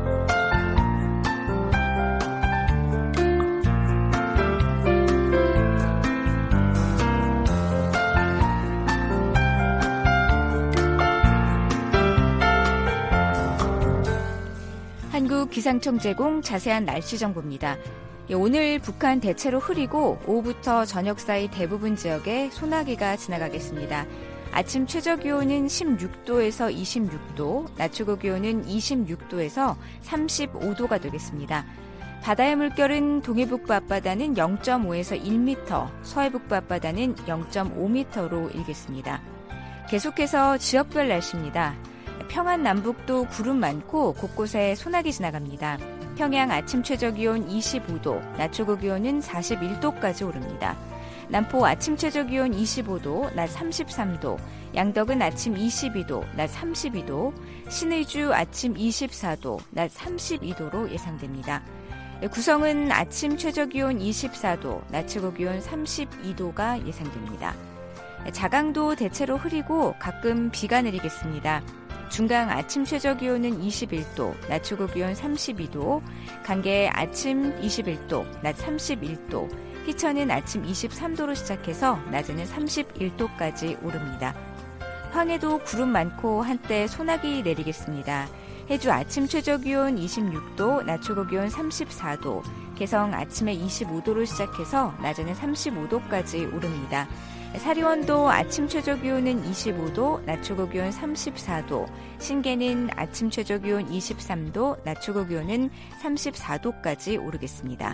한국기상청 제공 자세한 날씨 정보입니다. 오늘 북한 대체로 흐리고 오후부터 저녁 사이 대부분 지역에 소나기가 지나가겠습니다. 아침 최저기온은 16도에서 26도, 낮 최고기온은 26도에서 35도가 되겠습니다. 바다의 물결은 동해북부 앞바다는 0.5에서 1m, 서해북부 앞바다는 0.5m로 일겠습니다. 계속해서 지역별 날씨입니다. 평안 남북도 구름 많고 곳곳에 소나기 지나갑니다. 평양 아침 최저기온 25도, 낮 최고기온은 41도까지 오릅니다. 남포 아침 최저기온 25도, 낮 33도, 양덕은 아침 22도, 낮 32도, 신의주 아침 24도, 낮 32도로 예상됩니다. 구성은 아침 최저기온 24도, 낮 최고기온 32도가 예상됩니다. 자강도 대체로 흐리고 가끔 비가 내리겠습니다. 중강 아침 최저기온은 21도, 낮 최고기온 32도, 강계 아침 21도, 낮 31도, 희천은 아침 23도로 시작해서 낮에는 31도까지 오릅니다. 황해도 구름 많고 한때 소나기 내리겠습니다. 해주 아침 최저기온 26도, 낮 최고기온 34도, 개성 아침에 25도로 시작해서 낮에는 35도까지 오릅니다. 사리원도 아침 최저기온은 25도, 낮 최고기온 34도, 신계는 아침 최저기온 23도, 낮 최고기온은 34도까지 오르겠습니다.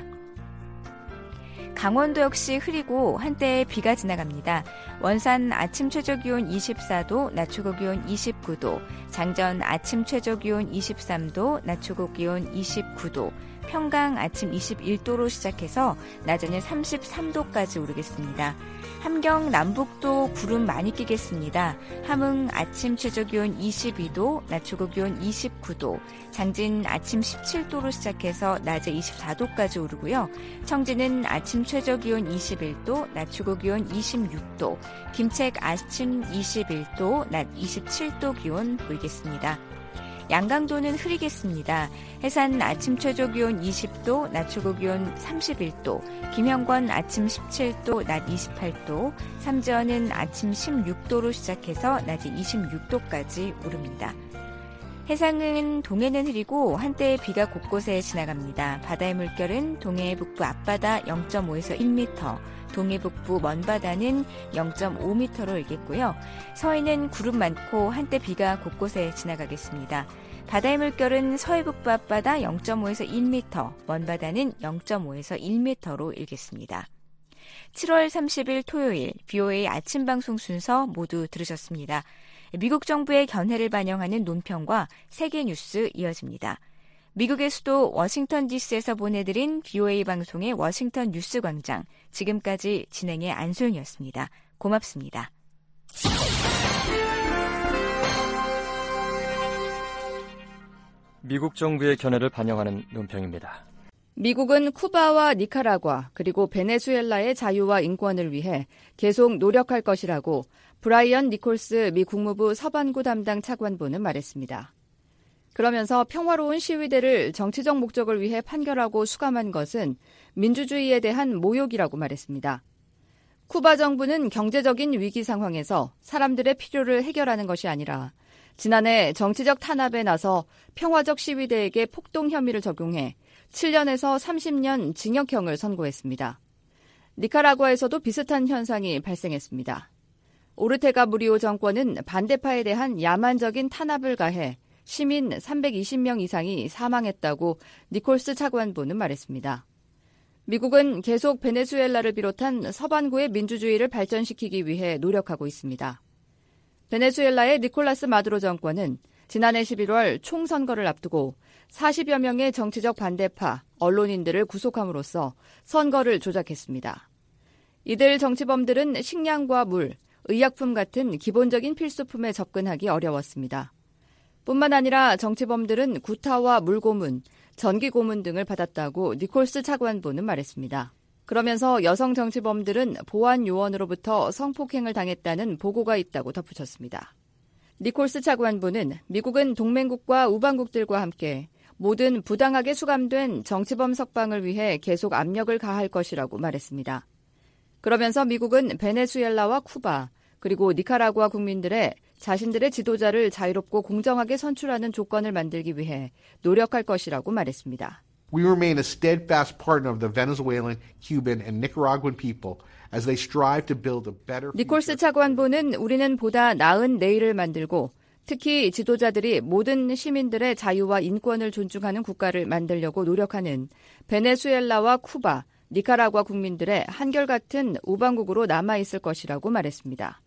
강원도 역시 흐리고 한때 비가 지나갑니다. 원산 아침 최저기온 24도, 낮 최고기온 29도, 장전 아침 최저기온 23도, 낮 최고기온 29도, 평강 아침 21도로 시작해서 낮에는 33도까지 오르겠습니다. 함경 남북도 구름 많이 끼겠습니다. 함흥 아침 최저기온 22도, 낮 최고기온 29도, 장진 아침 17도로 시작해서 낮에 24도까지 오르고요. 청진은 아침 최저기온 21도, 낮 최고기온 26도, 김책 아침 21도, 낮 27도 기온 보이겠습니다. 양강도는 흐리겠습니다. 해산 아침 최저기온 20도, 낮 최고기온 31도, 김형권 아침 17도, 낮 28도, 삼지연은 아침 16도로 시작해서 낮에 26도까지 오릅니다. 해상은 동해는 흐리고 한때 비가 곳곳에 지나갑니다. 바다의 물결은 동해 북부 앞바다 0.5에서 1m, 동해 북부 먼바다는 0.5m로 일겠고요. 서해는 구름 많고 한때 비가 곳곳에 지나가겠습니다. 바다의 물결은 서해 북부 앞바다 0.5에서 1m, 먼바다는 0.5에서 1m로 일겠습니다. 7월 30일 토요일 BOA 아침 방송 순서 모두 들으셨습니다. 미국 정부의 견해를 반영하는 논평과 세계 뉴스 이어집니다. 미국의 수도 워싱턴 DC에서 보내드린 BOA 방송의 워싱턴 뉴스 광장. 지금까지 진행의 안소영이었습니다. 고맙습니다. 미국 정부의 견해를 반영하는 논평입니다. 미국은 쿠바와 니카라과 그리고 베네수엘라의 자유와 인권을 위해 계속 노력할 것이라고 브라이언 니콜스 미 국무부 서반구 담당 차관보는 말했습니다. 그러면서 평화로운 시위대를 정치적 목적을 위해 판결하고 수감한 것은 민주주의에 대한 모욕이라고 말했습니다. 쿠바 정부는 경제적인 위기 상황에서 사람들의 필요를 해결하는 것이 아니라 지난해 정치적 탄압에 나서 평화적 시위대에게 폭동 혐의를 적용해 7년에서 30년 징역형을 선고했습니다. 니카라과에서도 비슷한 현상이 발생했습니다. 오르테가 무리오 정권은 반대파에 대한 야만적인 탄압을 가해 시민 320명 이상이 사망했다고 니콜스 차관보는 말했습니다. 미국은 계속 베네수엘라를 비롯한 서반구의 민주주의를 발전시키기 위해 노력하고 있습니다. 베네수엘라의 니콜라스 마두로 정권은 지난해 11월 총선거를 앞두고 40여 명의 정치적 반대파, 언론인들을 구속함으로써 선거를 조작했습니다. 이들 정치범들은 식량과 물, 의약품 같은 기본적인 필수품에 접근하기 어려웠습니다. 뿐만 아니라 정치범들은 구타와 물고문, 전기고문 등을 받았다고 니콜스 차관보는 말했습니다. 그러면서 여성 정치범들은 보안 요원으로부터 성폭행을 당했다는 보고가 있다고 덧붙였습니다. 니콜스 차관보는 미국은 동맹국과 우방국들과 함께 모든 부당하게 수감된 정치범 석방을 위해 계속 압력을 가할 것이라고 말했습니다. 그러면서 미국은 베네수엘라와 쿠바 그리고 니카라구아 국민들의 자신들의 지도자를 자유롭고 공정하게 선출하는 조건을 만들기 위해 노력할 것이라고 말했습니다. We remain a steadfast partner of the Venezuelan, Cuban, and Nicaraguan people as they strive to build a better future. 니콜스 차관보는 우리는 보다 나은 내일을 만들고 특히 지도자들이 모든 시민들의 자유와 인권을 존중하는 국가를 만들려고 노력하는 베네수엘라와 쿠바, 니카라구아 국민들의 한결같은 우방국으로 남아있을 것이라고 말했습니다.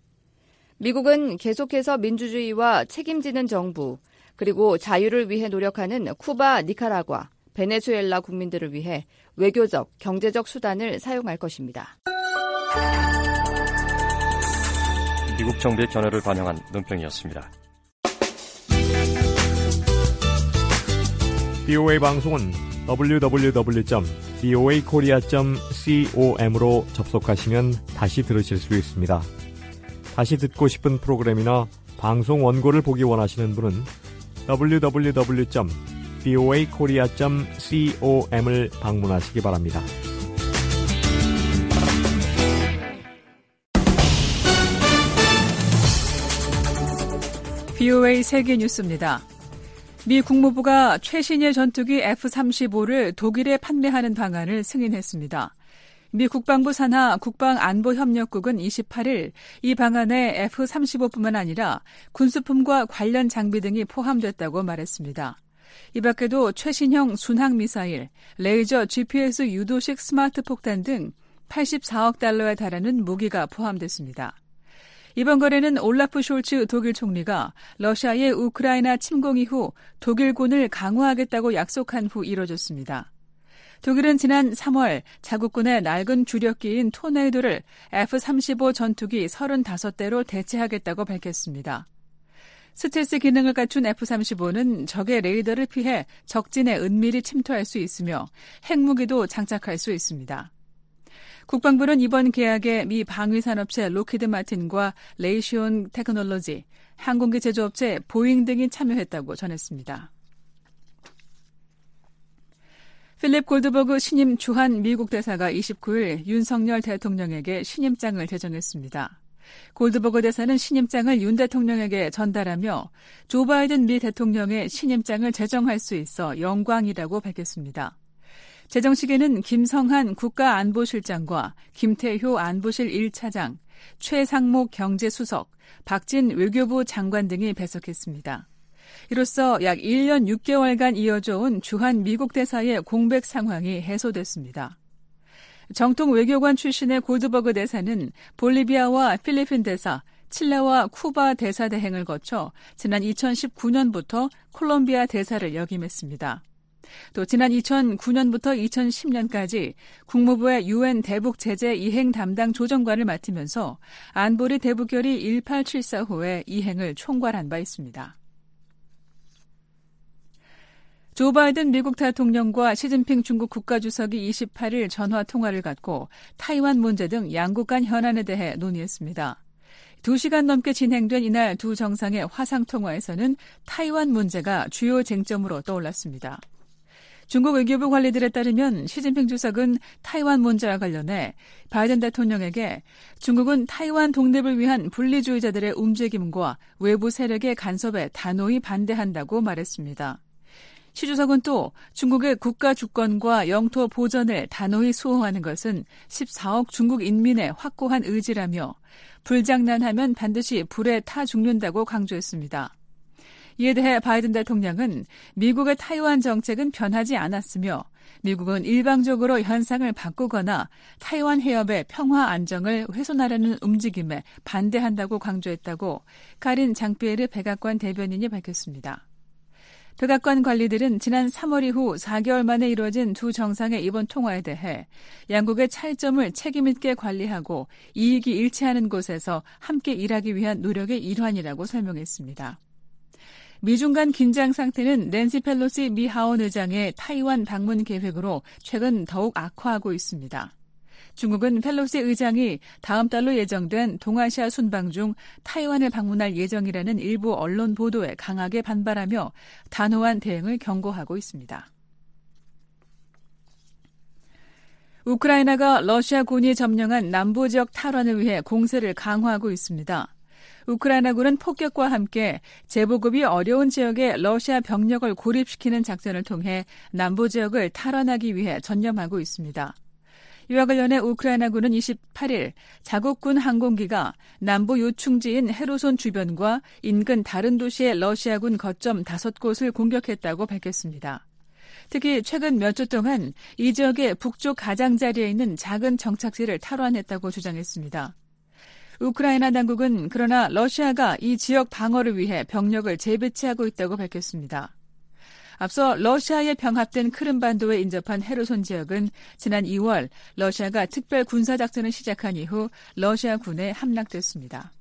미국은 계속해서 민주주의와 책임지는 정부, 그리고 자유를 위해 노력하는 쿠바, 니카라구아, 베네수엘라 국민들을 위해 외교적, 경제적 수단을 사용할 것입니다. 미국 정부의 견해를 반영한 논평이었습니다. BOA 방송은 www.boakorea.com으로 접속하시면 다시 들으실 수 있습니다. 다시 듣고 싶은 프로그램이나 방송 원고를 보기 원하시는 분은 www.boakorea.com을 방문하시기 바랍니다. BOA 세계 뉴스입니다. 미 국무부가 최신의 전투기 F-35를 독일에 판매하는 방안을 승인했습니다. 미 국방부 산하 국방안보협력국은 28일 이 방안에 F-35뿐만 아니라 군수품과 관련 장비 등이 포함됐다고 말했습니다. 이 밖에도 최신형 순항미사일, 레이저 GPS 유도식 스마트 폭탄 등 84억 달러에 달하는 무기가 포함됐습니다. 이번 거래는 올라프 숄츠 독일 총리가 러시아의 우크라이나 침공 이후 독일군을 강화하겠다고 약속한 후 이뤄졌습니다. 독일은 지난 3월 자국군의 낡은 주력기인 토네이도를 F-35 전투기 35대로 대체하겠다고 밝혔습니다. 스텔스 기능을 갖춘 F-35는 적의 레이더를 피해 적진에 은밀히 침투할 수 있으며 핵무기도 장착할 수 있습니다. 국방부는 이번 계약에 미 방위산업체 로키드 마틴과 레이시온 테크놀로지, 항공기 제조업체 보잉 등이 참여했다고 전했습니다. 필립 골드버그 신임 주한 미국 대사가 29일 윤석열 대통령에게 신임장을 제정했습니다. 골드버그 대사는 신임장을 윤 대통령에게 전달하며 조 바이든 미 대통령의 신임장을 제정할 수 있어 영광이라고 밝혔습니다. 제정식에는 김성한 국가안보실장과 김태효 안보실 1차장, 최상목 경제수석, 박진 외교부 장관 등이 배석했습니다. 이로써 약 1년 6개월간 이어져 온 주한 미국 대사의 공백 상황이 해소됐습니다. 정통 외교관 출신의 골드버그 대사는 볼리비아와 필리핀 대사, 칠레와 쿠바 대사 대행을 거쳐 지난 2019년부터 콜롬비아 대사를 역임했습니다. 또 지난 2009년부터 2010년까지 국무부의 UN 대북 제재 이행 담당 조정관을 맡으면서 안보리 대북결의 1874호의 이행을 총괄한 바 있습니다. 조 바이든 미국 대통령과 시진핑 중국 국가주석이 28일 전화 통화를 갖고 타이완 문제 등 양국 간 현안에 대해 논의했습니다. 2시간 넘게 진행된 이날 두 정상의 화상통화에서는 타이완 문제가 주요 쟁점으로 떠올랐습니다. 중국 외교부 관리들에 따르면 시진핑 주석은 타이완 문제와 관련해 바이든 대통령에게 중국은 타이완 독립을 위한 분리주의자들의 움직임과 외부 세력의 간섭에 단호히 반대한다고 말했습니다. 시 주석은 또 중국의 국가 주권과 영토 보전을 단호히 수호하는 것은 14억 중국 인민의 확고한 의지라며 불장난하면 반드시 불에 타 죽는다고 강조했습니다. 이에 대해 바이든 대통령은 미국의 타이완 정책은 변하지 않았으며 미국은 일방적으로 현상을 바꾸거나 타이완 해협의 평화 안정을 훼손하려는 움직임에 반대한다고 강조했다고 카린 장피에르 백악관 대변인이 밝혔습니다. 백악관 관리들은 지난 3월 이후 4개월 만에 이루어진 두 정상의 이번 통화에 대해 양국의 차이점을 책임 있게 관리하고 이익이 일치하는 곳에서 함께 일하기 위한 노력의 일환이라고 설명했습니다. 미중 간 긴장 상태는 낸시 펠로시 미 하원 의장의 타이완 방문 계획으로 최근 더욱 악화하고 있습니다. 중국은 펠로시 의장이 다음 달로 예정된 동아시아 순방 중 타이완을 방문할 예정이라는 일부 언론 보도에 강하게 반발하며 단호한 대응을 경고하고 있습니다. 우크라이나가 러시아군이 점령한 남부 지역 탈환을 위해 공세를 강화하고 있습니다. 우크라이나군은 폭격과 함께 재보급이 어려운 지역에 러시아 병력을 고립시키는 작전을 통해 남부 지역을 탈환하기 위해 전념하고 있습니다. 이와 관련해 우크라이나군은 28일 자국군 항공기가 남부 요충지인 헤르손 주변과 인근 다른 도시의 러시아군 거점 5곳을 공격했다고 밝혔습니다. 특히 최근 몇 주 동안 이 지역의 북쪽 가장자리에 있는 작은 정착지를 탈환했다고 주장했습니다. 우크라이나 당국은 그러나 러시아가 이 지역 방어를 위해 병력을 재배치하고 있다고 밝혔습니다. 앞서 러시아에 병합된 크림반도에 인접한 헤르손 지역은 지난 2월 러시아가 특별 군사작전을 시작한 이후 러시아군에 함락됐습니다.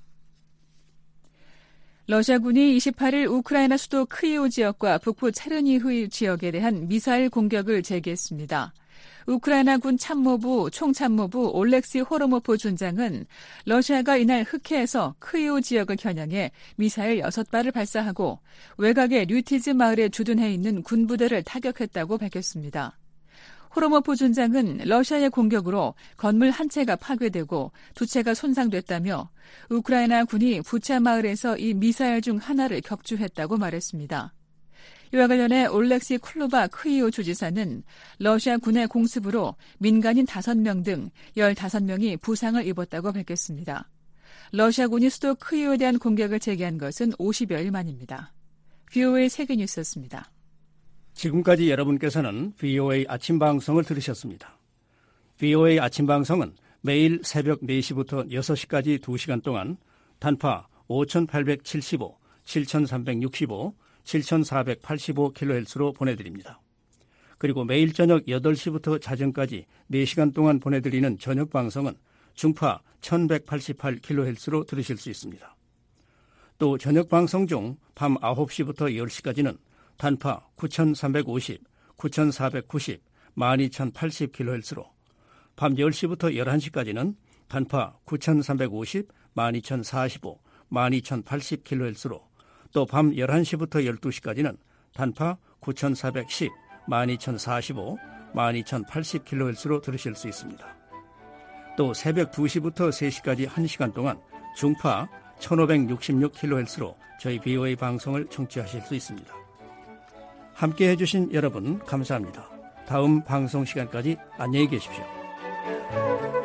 러시아군이 28일 우크라이나 수도 크이오 지역과 북부 체르니흐 지역에 대한 미사일 공격을 재개했습니다. 우크라이나군 참모부 총참모부 올렉시 호로모포 준장은 러시아가 이날 흑해에서 크이오 지역을 겨냥해 미사일 6발을 발사하고 외곽의 류티즈 마을에 주둔해 있는 군부대를 타격했다고 밝혔습니다. 호로모포 준장은 러시아의 공격으로 건물 한 채가 파괴되고 2채가 손상됐다며 우크라이나 군이 부차 마을에서 이 미사일 중 하나를 격추했다고 말했습니다. 이와 관련해 올렉시 쿨루바 크이오 주지사는 러시아 군의 공습으로 민간인 5명 등 15명이 부상을 입었다고 밝혔습니다. 러시아군이 수도 크이오에 대한 공격을 재개한 것은 50여일 만입니다. VOA 세계뉴스였습니다. 지금까지 여러분께서는 VOA 아침 방송을 들으셨습니다. VOA 아침 방송은 매일 새벽 4시부터 6시까지 2시간 동안 단파 5875, 7365, 7485kHz로 보내드립니다. 그리고 매일 저녁 8시부터 자정까지 4시간 동안 보내드리는 저녁 방송은 중파 1188kHz로 들으실 수 있습니다. 또 저녁 방송 중 밤 9시부터 10시까지는 단파 9350, 9490, 12080kHz로 밤 10시부터 11시까지는 단파 9350, 12045, 12080kHz로 또 밤 11시부터 12시까지는 단파 9410, 12045, 12080kHz로 들으실 수 있습니다. 또 새벽 2시부터 3시까지 1시간 동안 중파 1566kHz로 저희 VOA 방송을 청취하실 수 있습니다. 함께해 주신 여러분 감사합니다. 다음 방송 시간까지 안녕히 계십시오.